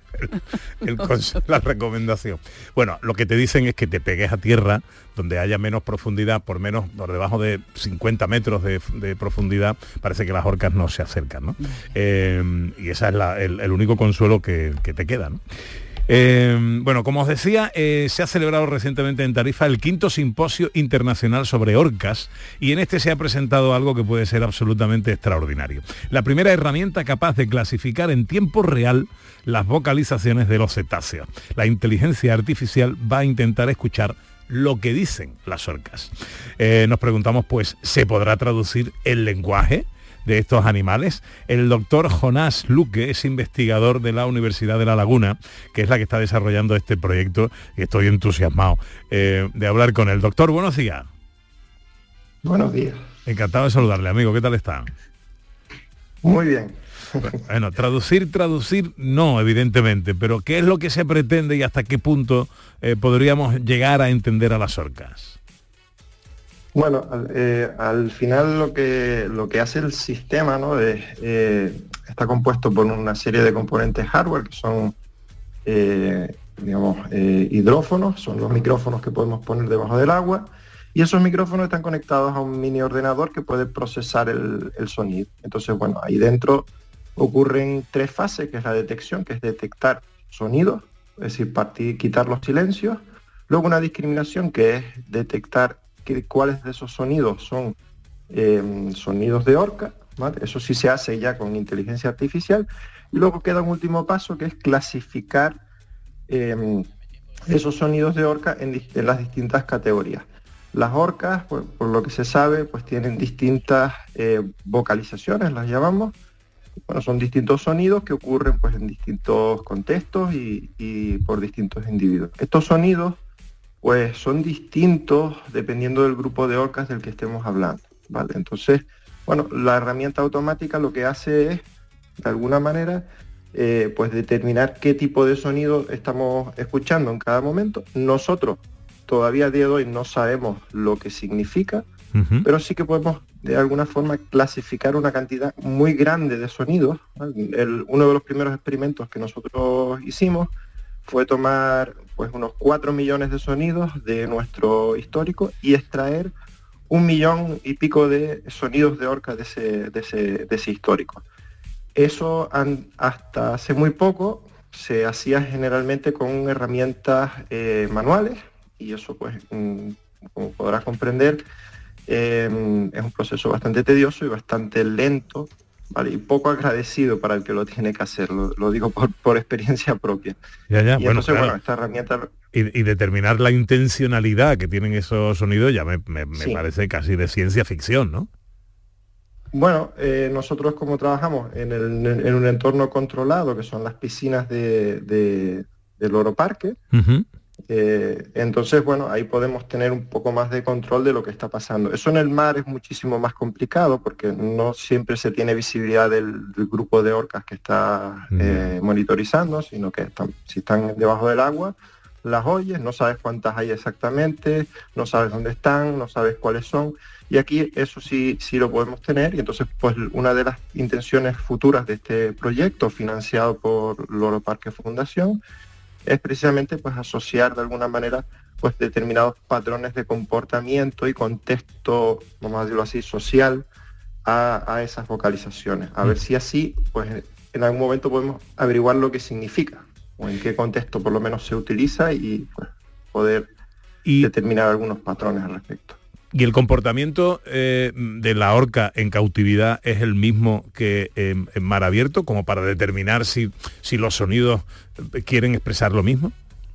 el, el consejo, la recomendación. Bueno, lo que te dicen es que te pegues a tierra donde haya menos profundidad, por menos, por debajo de cincuenta metros de, de profundidad, parece que las orcas no se acercan, ¿no? Eh, y ese es la, el, el único consuelo que, que te queda, ¿no? Eh, bueno, como os decía, eh, se ha celebrado recientemente en Tarifa el quinto simposio internacional sobre orcas y en este se ha presentado algo que puede ser absolutamente extraordinario. La primera herramienta capaz de clasificar en tiempo real las vocalizaciones de los cetáceos. La inteligencia artificial va a intentar escuchar lo que dicen las orcas. Eh, nos preguntamos, pues, ¿se podrá traducir el lenguaje de estos animales? El doctor Jonás Luque es investigador de la Universidad de La Laguna, que es la que está desarrollando este proyecto, y estoy entusiasmado eh, de hablar con él. Doctor, buenos días. Buenos días. Encantado de saludarle, amigo. ¿Qué tal está? Muy bien. Bueno, traducir, traducir, no, evidentemente, pero ¿qué es lo que se pretende y hasta qué punto eh, podríamos llegar a entender a las orcas? Bueno, al, eh, al final lo que lo que hace el sistema, ¿no? Es, eh, está compuesto por una serie de componentes hardware que son, eh, digamos, eh, hidrófonos, son los micrófonos que podemos poner debajo del agua, y esos micrófonos están conectados a un mini ordenador que puede procesar el, el sonido. Entonces, bueno, ahí dentro ocurren tres fases, que es la detección, que es detectar sonidos, es decir, partir, quitar los silencios, luego una discriminación, que es detectar que, cuáles de esos sonidos son eh, sonidos de orca, ¿vale? Eso sí se hace ya con inteligencia artificial, y luego queda un último paso, que es clasificar eh, esos sonidos de orca en, en las distintas categorías. Las orcas, pues, por lo que se sabe, pues tienen distintas eh, vocalizaciones, las llamamos. Bueno, son distintos sonidos que ocurren, pues, en distintos contextos y, y por distintos individuos. Estos sonidos, pues, son distintos dependiendo del grupo de orcas del que estemos hablando, ¿vale? Entonces, bueno, la herramienta automática lo que hace es, de alguna manera, eh, pues determinar qué tipo de sonido estamos escuchando en cada momento. Nosotros todavía a día de hoy no sabemos lo que significa, uh-huh. pero sí que podemos de alguna forma clasificar una cantidad muy grande de sonidos. El, uno de los primeros experimentos que nosotros hicimos fue tomar, pues, unos cuatro millones de sonidos de nuestro histórico y extraer un millón y pico de sonidos de orca de ese, de ese, de ese histórico. Eso han, hasta hace muy poco se hacía generalmente con herramientas eh, manuales, y eso, pues, mm, como podrás comprender, eh, es un proceso bastante tedioso y bastante lento, ¿vale? Y poco agradecido para el que lo tiene que hacer, lo, lo digo por, por experiencia propia. Ya, ya, y bueno, entonces, claro. bueno, esta herramienta... Y, y determinar la intencionalidad que tienen esos sonidos ya me, me, me sí. parece casi de ciencia ficción, ¿no? Bueno, eh, nosotros como trabajamos en, el, en un entorno controlado, que son las piscinas de, de, del Loro Parque, uh-huh. Eh, entonces, bueno, ahí podemos tener un poco más de control de lo que está pasando. Eso en el mar es muchísimo más complicado porque no siempre se tiene visibilidad del, del grupo de orcas que está eh, monitorizando, sino que están, si están debajo del agua, las oyes, no sabes cuántas hay exactamente, no sabes dónde están, no sabes cuáles son, y aquí eso sí, sí lo podemos tener. Y entonces, pues, una de las intenciones futuras de este proyecto financiado por Loro Parque Fundación es precisamente, pues, asociar de alguna manera, pues, determinados patrones de comportamiento y contexto, vamos a decirlo así, social a, a esas vocalizaciones. A mm. ver si así, pues, en algún momento podemos averiguar lo que significa o en qué contexto por lo menos se utiliza y, pues, poder y, determinar algunos patrones al respecto. ¿Y el comportamiento eh, de la orca en cautividad es el mismo que en, en mar abierto, como para determinar si, si los sonidos quieren expresar lo mismo?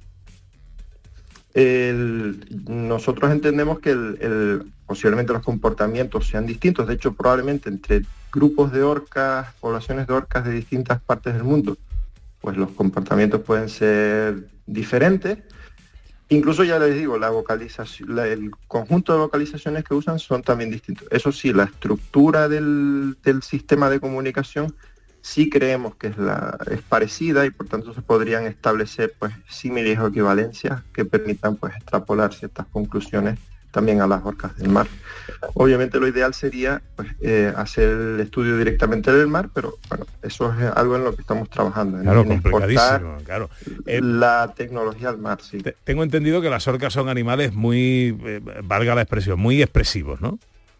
El, nosotros entendemos que el, el, posiblemente los comportamientos sean distintos. De hecho, probablemente entre grupos de orcas, poblaciones de orcas de distintas partes del mundo, pues los comportamientos pueden ser diferentes. Incluso, ya les digo, la vocalización, la, el conjunto de vocalizaciones que usan son también distintos. Eso sí, la estructura del, del sistema de comunicación sí creemos que es, la, es parecida y por tanto se podrían establecer, pues, símiles o equivalencias que permitan, pues, extrapolar ciertas conclusiones también a las orcas del mar. Obviamente lo ideal sería pues, eh, hacer el estudio directamente del mar, pero bueno, eso es algo en lo que estamos trabajando. Claro, en complicadísimo, claro. Eh, la tecnología al mar, sí. Te, tengo entendido que las orcas son animales muy, eh, valga la expresión, muy expresivos, ¿no?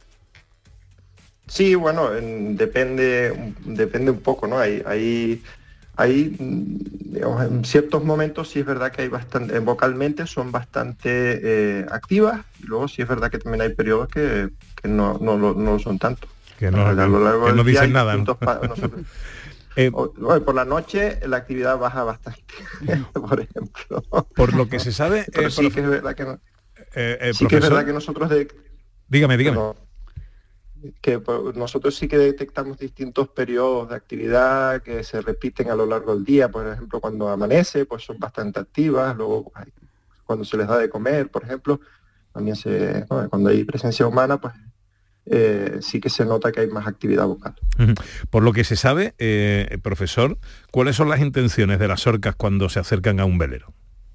Sí, bueno, en, depende, depende un poco, ¿no? Hay, hay, hay, digamos, en ciertos momentos sí es verdad que hay bastante, vocalmente son bastante eh, activas, y luego sí es verdad que también hay periodos que, que no, no, no, no lo son tanto. Que no, a lo largo que no dicen nada, ¿no? Pa, nosotros, eh, o, bueno, por la noche la actividad baja bastante, por ejemplo. Por lo que se sabe... Pero eh, sí profe... que es verdad que no, eh, eh, sí que es verdad que nosotros... De, dígame, dígame. Pero, que nosotros sí que detectamos distintos periodos de actividad que se repiten a lo largo del día. Por ejemplo, cuando amanece, pues son bastante activas. Luego, cuando se les da de comer, por ejemplo, también se, ¿no? Cuando hay presencia humana, pues eh, sí que se nota que hay más actividad vocal. Por lo que se sabe, eh, profesor, ¿cuáles son las intenciones de las orcas cuando se acercan a un velero?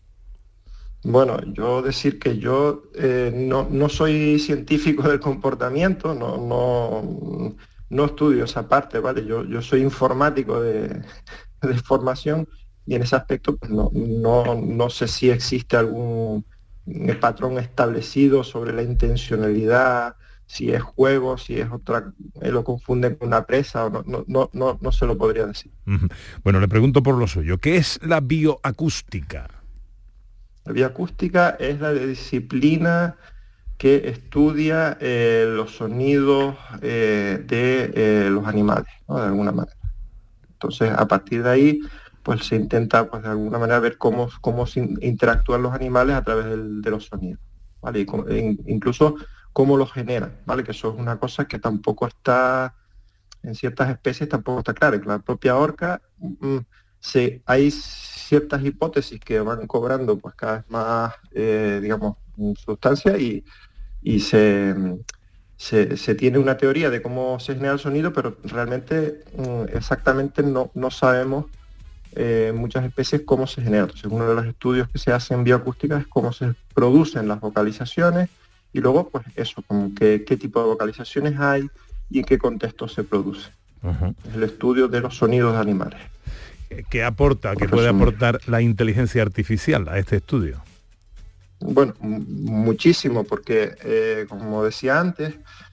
Bueno, yo decir que yo eh, no, no soy científico del comportamiento, no, no, no estudio esa parte, ¿vale? Yo, yo soy informático de, de formación y en ese aspecto pues no, no, no sé si existe algún patrón establecido sobre la intencionalidad, si es juego, si es otra, eh, lo confunden con una presa, o no, no, no, no, no se lo podría decir. Bueno, le pregunto por lo suyo, ¿qué es la bioacústica? La bioacústica es la disciplina que estudia eh, los sonidos eh, de eh, los animales, ¿no? De alguna manera. Entonces, a partir de ahí, pues se intenta, pues de alguna manera, ver cómo, cómo se interactúan los animales a través del, de los sonidos, ¿vale? Y con, e incluso cómo los generan, ¿vale? Que eso es una cosa que tampoco está, en ciertas especies tampoco está clara. La propia orca, mm, se, hay ciertas hipótesis que van cobrando pues cada vez más, eh, digamos, sustancia y, y se, se, se tiene una teoría de cómo se genera el sonido, pero realmente mm, exactamente no, no sabemos eh, muchas especies cómo se genera. Entonces uno de los estudios que se hace en bioacústica es cómo se producen las vocalizaciones y luego pues eso, como que, qué tipo de vocalizaciones hay y en qué contexto se produce. Uh-huh. Es el estudio de los sonidos de animales. ¿Qué aporta, qué puede aportar la inteligencia artificial a este estudio? Bueno, muchísimo, porque eh, como decía antes,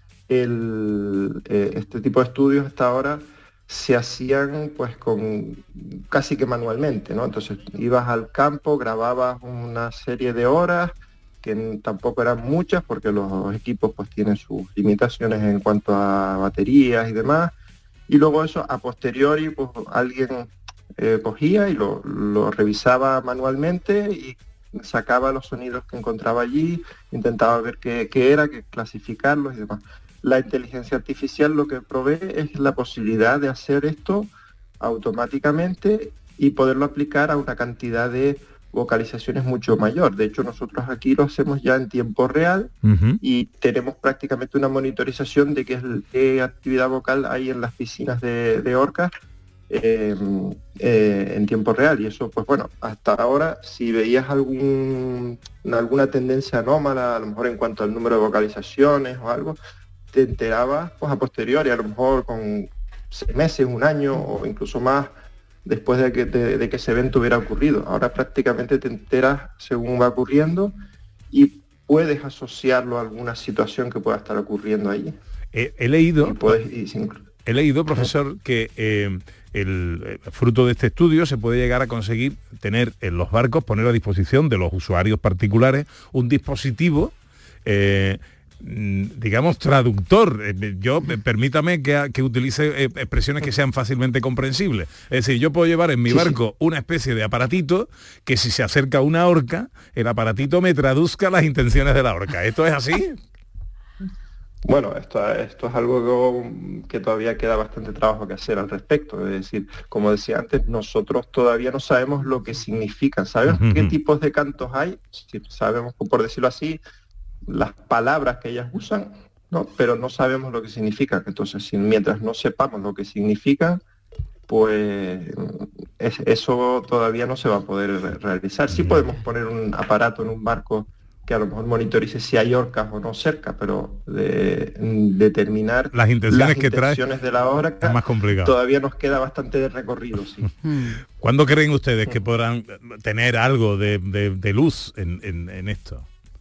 el, eh, este tipo de estudios hasta ahora se hacían pues con casi que manualmente, ¿no? Entonces ibas al campo, grababas una serie de horas, que tampoco eran muchas, porque los equipos pues tienen sus limitaciones en cuanto a baterías y demás, y luego eso a posteriori pues alguien Eh, cogía y lo, lo revisaba manualmente y sacaba los sonidos que encontraba allí, intentaba ver qué, qué era, qué clasificarlos y demás. La inteligencia artificial lo que provee es la posibilidad de hacer esto automáticamente y poderlo aplicar a una cantidad de vocalizaciones mucho mayor. De hecho, nosotros aquí lo hacemos ya en tiempo real uh-huh. y tenemos prácticamente una monitorización de qué, es, qué actividad vocal hay en las piscinas de, de orcas Eh, eh, en tiempo real, y eso pues bueno, hasta ahora si veías algún, alguna tendencia anómala, a lo mejor en cuanto al número de vocalizaciones o algo, te enterabas pues a posteriori, a lo mejor con seis meses, un año o incluso más después de que, de, de que ese evento hubiera ocurrido. Ahora prácticamente te enteras según va ocurriendo y puedes asociarlo a alguna situación que pueda estar ocurriendo allí. He, he leído... Y puedes, y sin... He leído, profesor, que eh, el fruto de este estudio se puede llegar a conseguir tener en los barcos, poner a disposición de los usuarios particulares un dispositivo, eh, digamos, traductor. Yo, permítame que, que utilice expresiones que sean fácilmente comprensibles. Es decir, yo puedo llevar en mi barco una especie de aparatito que si se acerca una orca, el aparatito me traduzca las intenciones de la orca. ¿Esto es así? Bueno, esto, esto es algo que, que todavía queda bastante trabajo que hacer al respecto. Es decir, como decía antes, nosotros todavía no sabemos lo que significan. Sabemos uh-huh. qué tipos de cantos hay, sabemos, por decirlo así, las palabras que ellas usan, ¿no? Pero no sabemos lo que significan. Entonces, si, mientras no sepamos lo que significan, pues es, eso todavía no se va a poder realizar. Sí podemos poner un aparato en un barco que a lo mejor monitorice si hay orcas o no cerca, pero de, determinar las intenciones las que intenciones trae de la orca es más complicado. Todavía nos queda bastante de recorrido, sí. ¿Cuándo creen ustedes que podrán tener algo de, de, de luz en, en, en esto?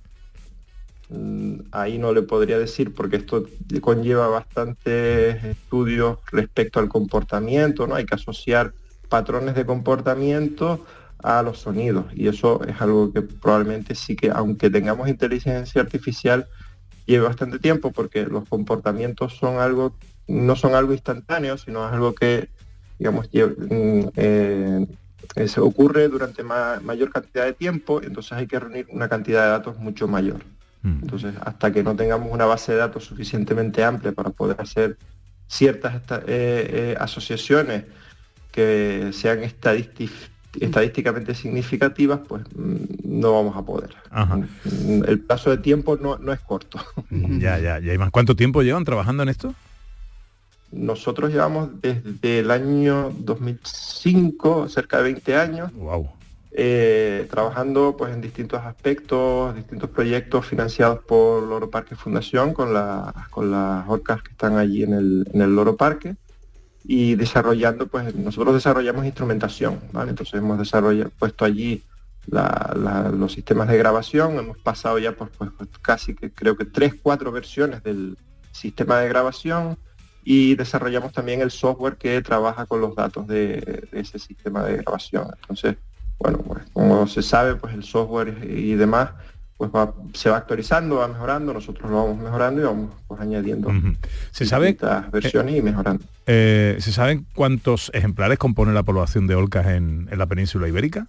Ahí no le podría decir, porque esto conlleva bastantes estudios respecto al comportamiento, ¿no? Hay que asociar patrones de comportamiento a los sonidos, y eso es algo que probablemente sí que, aunque tengamos inteligencia artificial, lleve bastante tiempo, porque los comportamientos son algo, no son algo instantáneo, sino es algo que, digamos, lleva, eh, eh, se ocurre durante ma mayor cantidad de tiempo, entonces hay que reunir una cantidad de datos mucho mayor. Mm. Entonces, hasta que no tengamos una base de datos suficientemente amplia para poder hacer ciertas eh, eh, asociaciones que sean estadísticas, estadísticamente significativas, pues no vamos a poder. Ajá. El plazo de tiempo no, no es corto. Ya, ya, ya. ¿Y más cuánto tiempo llevan trabajando en esto? Nosotros llevamos desde el año dos mil cinco, cerca de veinte años, wow. eh, trabajando pues en distintos aspectos, distintos proyectos financiados por Loro Parque Fundación, con, la, con las orcas que están allí en el, en el Loro Parque, y desarrollando, pues nosotros desarrollamos instrumentación, ¿vale? Entonces hemos desarrollado, puesto allí la, la, los sistemas de grabación, hemos pasado ya por pues, pues, casi que creo que tres, cuatro versiones del sistema de grabación, y desarrollamos también el software que trabaja con los datos de, de ese sistema de grabación. Entonces, bueno, pues como se sabe, pues el software y demás, pues va, se va actualizando, va mejorando, nosotros lo vamos mejorando y vamos pues añadiendo uh-huh. ¿Se sabe, versiones eh, y mejorando. Eh, ¿Se saben cuántos ejemplares compone la población de orcas en, en la península ibérica?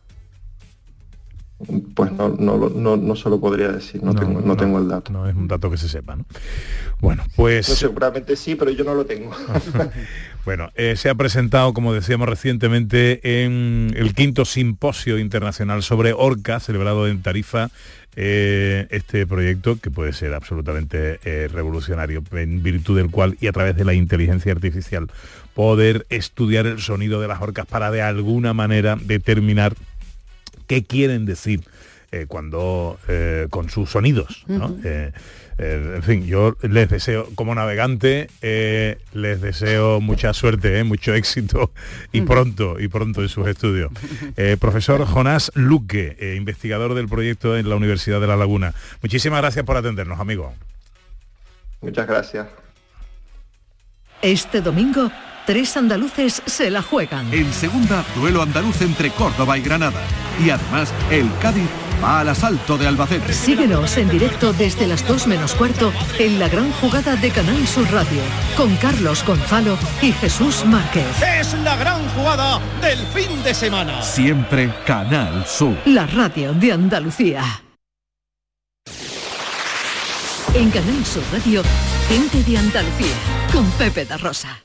Pues no, no, no, no se lo podría decir, no, no, tengo, no, no tengo el dato. No es un dato que se sepa, ¿no? Bueno, pues... No, seguramente sí, pero yo no lo tengo. Bueno, eh, se ha presentado, como decíamos recientemente, en el quinto simposio internacional sobre orcas, celebrado en Tarifa, eh, este proyecto que puede ser absolutamente eh, revolucionario, en virtud del cual, y a través de la inteligencia artificial, poder estudiar el sonido de las orcas para de alguna manera determinar qué quieren decir eh, cuando eh, con sus sonidos, ¿no? Uh-huh. eh, eh, en fin, yo les deseo, como navegante, eh, les deseo mucha suerte, eh, mucho éxito y uh-huh. pronto, y pronto en sus estudios. Eh, profesor Jonás Luque, eh, investigador del proyecto en la Universidad de La Laguna. Muchísimas gracias por atendernos, amigo. Muchas gracias. Este domingo, tres andaluces se la juegan. En segunda, duelo andaluz entre Córdoba y Granada. Y además, el Cádiz va al asalto de Albacete. Síguenos en directo desde las dos menos cuarto en la gran jugada de Canal Sur Radio, con Carlos Gonzalo y Jesús Márquez. Es la gran jugada del fin de semana. Siempre Canal Sur. La radio de Andalucía. En Canal Sur Radio, gente de Andalucía, con Pepe da Rosa.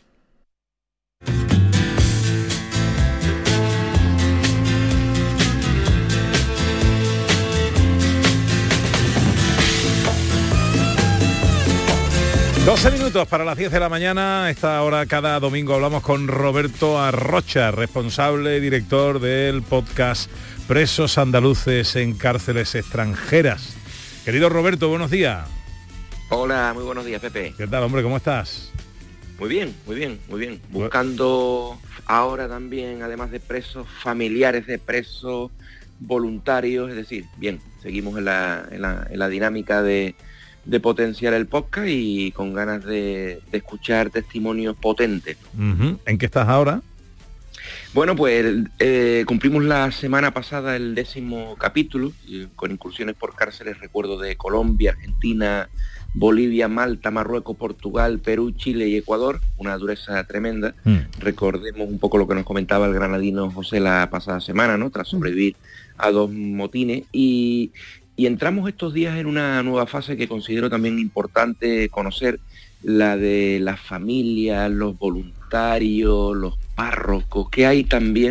doce minutos para las diez de la mañana. A esta hora cada domingo hablamos con Roberto Arrocha, responsable director del podcast Presos Andaluces en Cárceles Extranjeras. Querido Roberto, buenos días. Hola, muy buenos días, Pepe. ¿Qué tal, hombre? ¿Cómo estás? Muy bien, muy bien, muy bien. Buscando ahora también, además de presos, familiares de presos, voluntarios, es decir, bien, seguimos en la, en la, en la dinámica de, de potenciar el podcast y con ganas de, de escuchar testimonios potentes. Uh-huh. ¿En qué estás ahora? Bueno, pues eh, cumplimos la semana pasada el décimo capítulo, eh, con incursiones por cárceles, recuerdo, de Colombia, Argentina, Bolivia, Malta, Marruecos, Portugal, Perú, Chile y Ecuador, una dureza tremenda. Mm. Recordemos un poco lo que nos comentaba el granadino José la pasada semana, ¿no? Tras sobrevivir a dos motines. Y, y entramos estos días en una nueva fase que considero también importante conocer, la de las familias, los voluntarios, los párrocos, que hay también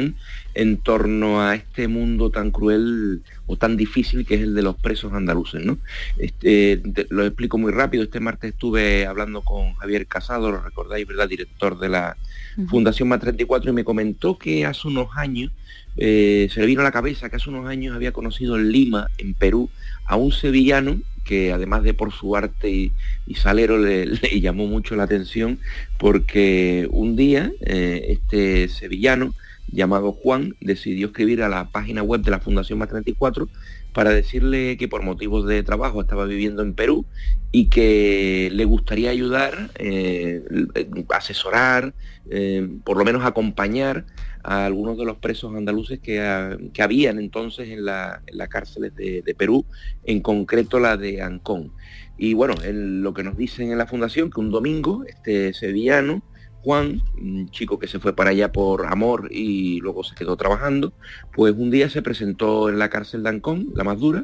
en torno a este mundo tan cruel o tan difícil que es el de los presos andaluces, ¿no? Este, te, lo explico muy rápido. Este martes estuve hablando con Javier Casado, lo recordáis, ¿verdad?, director de la uh-huh. Fundación Más treinta y cuatro, y me comentó que hace unos años, eh, se le vino a la cabeza que hace unos años había conocido en Lima, en Perú, a un sevillano que además de por su arte y, y salero le, le llamó mucho la atención, porque un día eh, este sevillano llamado Juan decidió escribir a la página web de la Fundación Más treinta y cuatro para decirle que por motivos de trabajo estaba viviendo en Perú y que le gustaría ayudar, eh, asesorar, eh, por lo menos acompañar a algunos de los presos andaluces que, a, que habían entonces en, la, en las cárceles de, de Perú, en concreto la de Ancón. Y bueno, él, lo que nos dicen en la fundación, que un domingo este sevillano, Juan, un chico que se fue para allá por amor y luego se quedó trabajando, pues un día se presentó en la cárcel de Ancón, la más dura,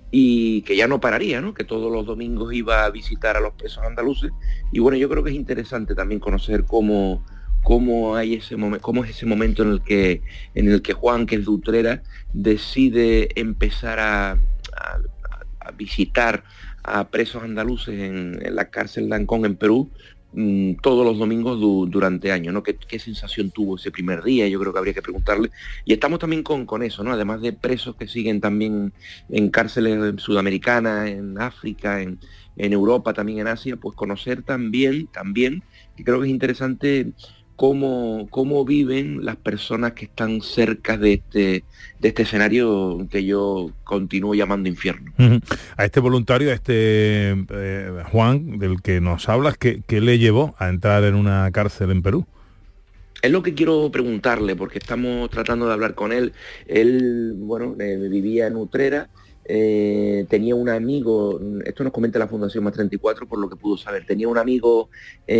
y que ya no pararía, ¿no?, que todos los domingos iba a visitar a los presos andaluces. Y bueno, yo creo que es interesante también conocer cómo, cómo hay ese momento, cómo es ese momento en el que, en el que Juan, que es de Utrera, decide empezar a, a, a visitar a presos andaluces en, en la cárcel de Ancón, en Perú, todos los domingos du, durante años, ¿no? ¿Qué, ¿Qué sensación tuvo ese primer día? Yo creo que habría que preguntarle. Y estamos también con, con eso, ¿no? Además de presos que siguen también en cárceles sudamericanas, en África, en, en Europa, también en Asia, pues conocer también, también, que creo que es interesante cómo, cómo viven las personas que están cerca de este, de este escenario que yo continúo llamando infierno. Uh-huh. A este voluntario, a este eh, Juan, del que nos hablas, ¿qué, ¿qué le llevó a entrar en una cárcel en Perú? Es lo que quiero preguntarle, porque estamos tratando de hablar con él. Él, bueno, eh, vivía en Utrera, eh, tenía un amigo, esto nos comenta la Fundación Más treinta y cuatro por lo que pudo saber, tenía un amigo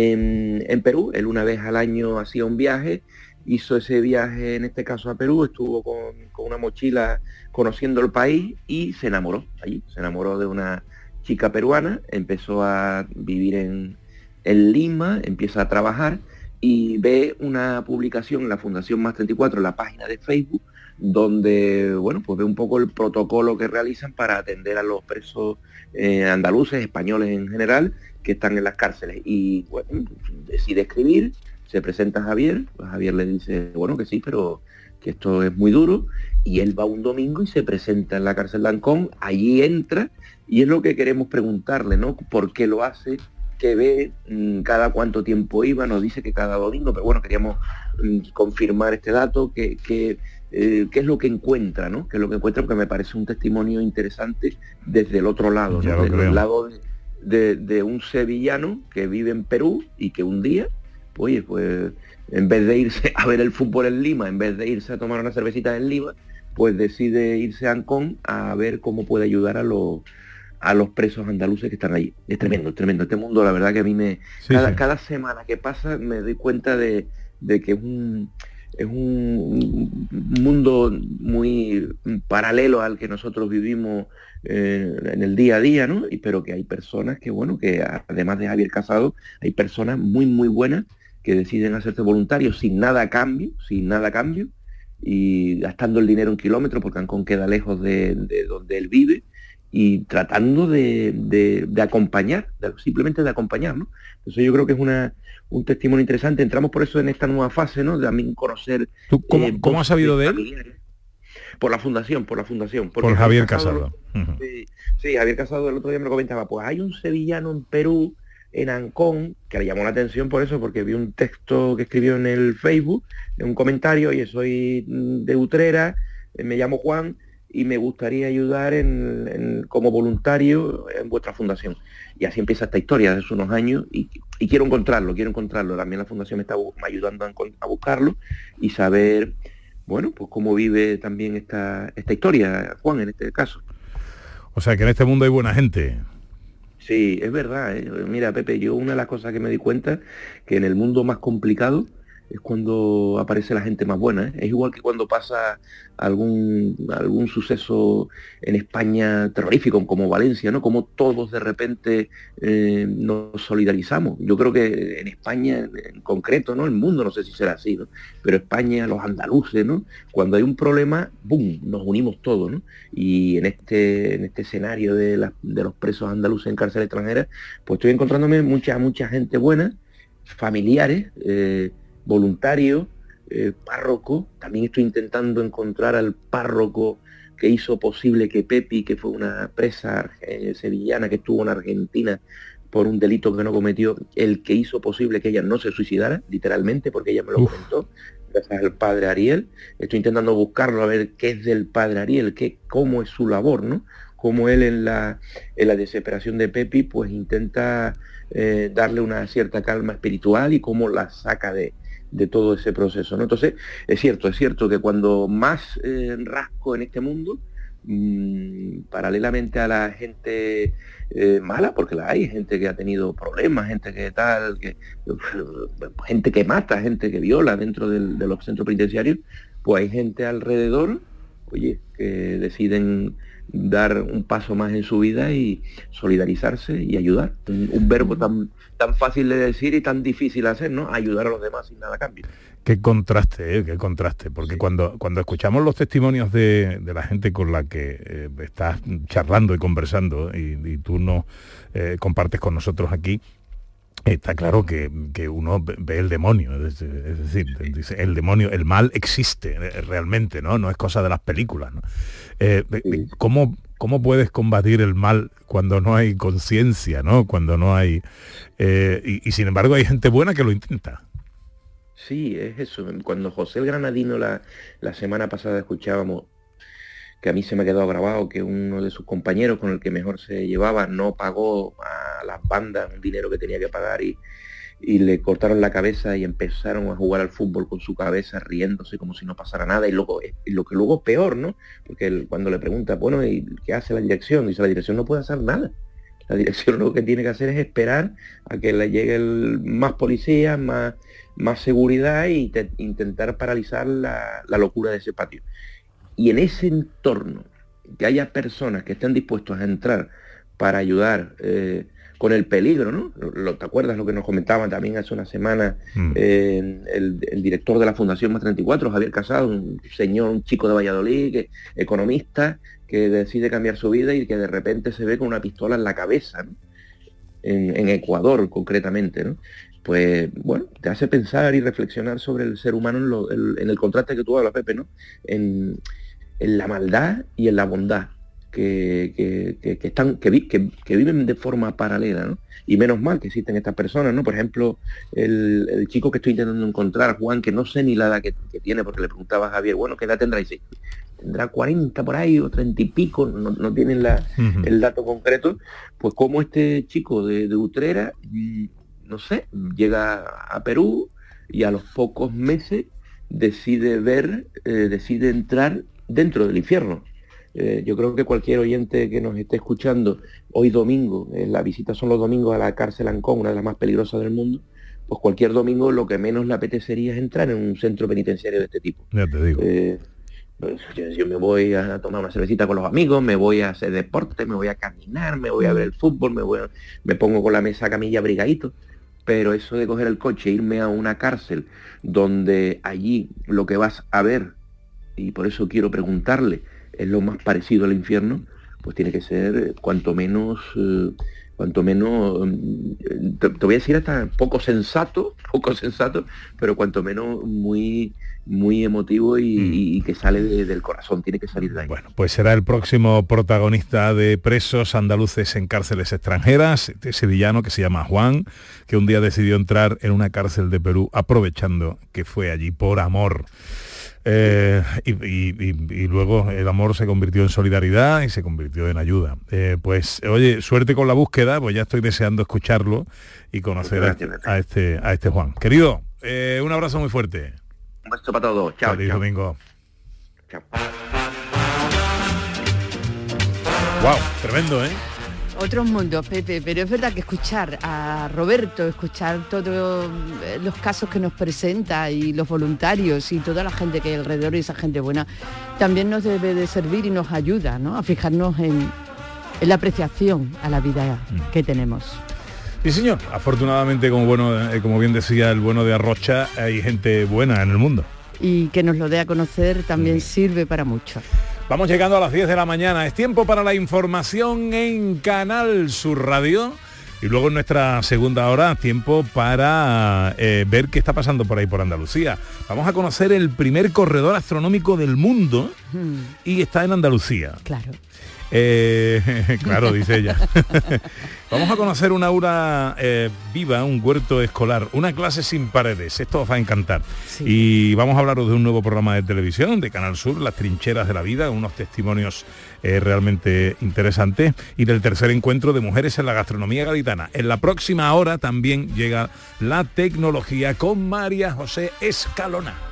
en, en Perú, él una vez al año hacía un viaje, hizo ese viaje, en este caso a Perú, estuvo con, con una mochila conociendo el país y se enamoró allí, se enamoró de una chica peruana, empezó a vivir en, en Lima, empieza a trabajar y ve una publicación en la Fundación Más treinta y cuatro, en la página de Facebook, donde, bueno, pues ve un poco el protocolo que realizan para atender a los presos eh, andaluces, españoles en general, que están en las cárceles. Y, bueno, decide escribir, se presenta a Javier, pues Javier le dice, bueno, que sí, pero que esto es muy duro, y él va un domingo y se presenta en la cárcel de Ancón, allí entra, y es lo que queremos preguntarle, ¿no? ¿Por qué lo hace? ¿Qué ve? ¿Cada cuánto tiempo iba? Nos dice que cada domingo, pero bueno, queríamos mm, confirmar este dato, que... que Eh, qué es lo que encuentra, ¿no? Qué es lo que encuentra, porque me parece un testimonio interesante desde el otro lado, ¿no? Desde el lado de, de, de un sevillano que vive en Perú y que un día, oye, pues en vez de irse a ver el fútbol en Lima, en vez de irse a tomar una cervecita en Lima, pues decide irse a Ancón a ver cómo puede ayudar a los a los presos andaluces que están ahí. Es tremendo, es tremendo. Este mundo, la verdad que a mí me... Sí, cada, sí. cada semana que pasa me doy cuenta de, de que es un... es un mundo muy paralelo al que nosotros vivimos eh, en el día a día, ¿no? Y, pero que hay personas que, bueno, que además de Javier Casado, hay personas muy, muy buenas que deciden hacerse voluntarios sin nada a cambio, sin nada a cambio, y gastando el dinero en kilómetros, porque Ancón queda lejos de, de donde él vive, y tratando de, de, de acompañar, de, simplemente de acompañar, ¿no? Entonces yo creo que es una, un testimonio interesante. Entramos por eso en esta nueva fase, ¿no? De también conocer... ¿Tú cómo, eh, ¿cómo has sabido de él? Por la fundación, por la fundación. Por Javier Casado. Casado. Sí, sí, Javier Casado el otro día me lo comentaba, pues hay un sevillano en Perú, en Ancón, que le llamó la atención por eso, porque vi un texto que escribió en el Facebook, en un comentario, oye, soy de Utrera, me llamo Juan, y me gustaría ayudar en, en, como voluntario en vuestra fundación. Y así empieza esta historia de hace unos años, y, y quiero encontrarlo, quiero encontrarlo. También la fundación me está ayudando a, a buscarlo y saber, bueno, pues cómo vive también esta, esta historia, Juan, en este caso. O sea, que en este mundo hay buena gente. Sí, es verdad, ¿eh? Mira, Pepe, yo una de las cosas que me di cuenta, que en el mundo más complicado, es cuando aparece la gente más buena, ¿eh? Es igual que cuando pasa algún algún suceso en España terrorífico, como Valencia, ¿no? Como todos de repente eh, nos solidarizamos. Yo creo que en España en, en concreto, ¿no? El mundo no sé si será así, ¿no? Pero España, los andaluces, ¿no? Cuando hay un problema, ¡bum!, nos unimos todos, ¿no? Y en este en este escenario de, la, de los presos andaluces en cárcel extranjera, pues estoy encontrándome mucha mucha gente buena, familiares, eh, voluntarios, eh, párroco. También estoy intentando encontrar al párroco que hizo posible que Pepi, que fue una presa eh, sevillana que estuvo en Argentina por un delito que no cometió, el que hizo posible que ella no se suicidara, literalmente, porque ella me lo Uf. comentó, gracias al padre Ariel. Estoy intentando buscarlo a ver qué es del padre Ariel, qué, cómo es su labor, ¿no? Cómo él en la, en la desesperación de Pepi, pues intenta eh, darle una cierta calma espiritual y cómo la saca de de todo ese proceso, ¿no? Entonces, es cierto, es cierto que cuando más eh, rasco en este mundo, mmm, paralelamente a la gente eh, mala, porque la hay, gente que ha tenido problemas, gente que tal, que, gente que mata, gente que viola dentro del, de los centros penitenciarios, pues hay gente alrededor, oye, que deciden dar un paso más en su vida y solidarizarse y ayudar. Un, un verbo tan, tan fácil de decir y tan difícil de hacer, ¿no? Ayudar a los demás sin nada a cambio. Qué contraste, ¿eh? Qué contraste, porque sí. cuando, cuando escuchamos los testimonios de, de la gente con la que eh, estás charlando y conversando y, y tú nos eh, compartes con nosotros aquí, está claro que, que uno ve el demonio, es, es decir, dice, el demonio, el mal existe realmente, ¿no? No es cosa de las películas, ¿no? Eh, sí. ¿cómo, ¿Cómo puedes combatir el mal cuando no hay conciencia, ¿no? Cuando no hay... Eh, y, y sin embargo hay gente buena que lo intenta. Sí, es eso. Cuando José el Granadino la, la semana pasada escuchábamos, que a mí se me ha quedado grabado, que uno de sus compañeros con el que mejor se llevaba no pagó a las bandas un dinero que tenía que pagar y, y le cortaron la cabeza y empezaron a jugar al fútbol con su cabeza riéndose como si no pasara nada, y luego y lo que luego es peor, ¿no? Porque él, cuando le pregunta, bueno, ¿y qué hace la dirección? Dice, la dirección no puede hacer nada. La dirección lo que tiene que hacer es esperar a que le llegue el, más policías, más, más seguridad y te, intentar paralizar la, la locura de ese patio. Y en ese entorno, que haya personas que estén dispuestos a entrar para ayudar eh, con el peligro, ¿no? Lo, ¿Te acuerdas lo que nos comentaban también hace una semana mm. eh, el, el director de la Fundación Más treinta y cuatro, Javier Casado, un señor, un chico de Valladolid, que, economista, que decide cambiar su vida y que de repente se ve con una pistola en la cabeza, ¿no? En, en Ecuador concretamente, ¿no? Pues bueno, te hace pensar y reflexionar sobre el ser humano en, lo, el, en el contraste que tú hablas, Pepe, ¿no? En, en la maldad y en la bondad que, que, que, que están que, vi, que, que viven de forma paralela, ¿no? Y menos mal que existen estas personas, ¿no? Por ejemplo, el, el chico que estoy intentando encontrar, Juan, que no sé ni la edad que, que tiene, porque le preguntaba a Javier, bueno, ¿qué edad tendrá? Y dice, tendrá cuarenta por ahí o treinta y pico, no, no tienen la, uh-huh. el dato concreto. Pues como este chico de, de Utrera, no sé, llega a Perú y a los pocos meses decide ver, eh, decide entrar dentro del infierno. Eh, yo creo que cualquier oyente que nos esté escuchando hoy domingo, eh, la visita son los domingos a la cárcel Ancón, una de las más peligrosas del mundo, pues cualquier domingo lo que menos le apetecería es entrar en un centro penitenciario de este tipo. Ya te digo. Eh, pues, yo, yo me voy a tomar una cervecita con los amigos, me voy a hacer deporte, me voy a caminar, me voy a ver el fútbol, me, voy a, me pongo con la mesa camilla abrigadito. Pero eso de coger el coche e irme a una cárcel donde allí lo que vas a ver, y por eso quiero preguntarle, es lo más parecido al infierno, pues tiene que ser cuanto menos, eh, cuanto menos, eh, te, te voy a decir hasta poco sensato, poco sensato, pero cuanto menos muy, muy emotivo y, mm. y que sale de, del corazón, tiene que salir de ahí. Bueno, pues será el próximo protagonista de presos andaluces en cárceles extranjeras, este sevillano que se llama Juan, que un día decidió entrar en una cárcel de Perú aprovechando que fue allí por amor. Eh, y, y, y, y luego el amor se convirtió en solidaridad y se convirtió en ayuda. Eh, pues oye, suerte con la búsqueda, pues ya estoy deseando escucharlo y conocer a, a este a este Juan. Querido, eh, un abrazo muy fuerte. Un beso para todos. Chao. Feliz chao. domingo. Chao. Wow, tremendo, ¿eh? Otros mundos, Pepe, pero es verdad que escuchar a Roberto, escuchar todos los casos que nos presenta y los voluntarios y toda la gente que hay alrededor y esa gente buena, también nos debe de servir y nos ayuda, ¿no?, a fijarnos en, en la apreciación a la vida que tenemos. Sí, señor. Afortunadamente, como bueno, eh, como bien decía el bueno de Arrocha, hay gente buena en el mundo. Y que nos lo dé a conocer también sirve para mucho. Vamos llegando a las diez de la mañana. Es tiempo para la información en Canal Sur Radio. Y luego en nuestra segunda hora, tiempo para eh, ver qué está pasando por ahí por Andalucía. Vamos a conocer el primer corredor astronómico del mundo hmm. y está en Andalucía. Claro. Eh, claro, dice ella. Vamos a conocer una aula eh, viva, un huerto escolar, una clase sin paredes. Esto os va a encantar. Sí. Y vamos a hablaros de un nuevo programa de televisión de Canal Sur, Las Trincheras de la Vida, unos testimonios eh, realmente interesantes, y del tercer encuentro de mujeres en la gastronomía gaditana. En la próxima hora también llega la tecnología con María José Escalona.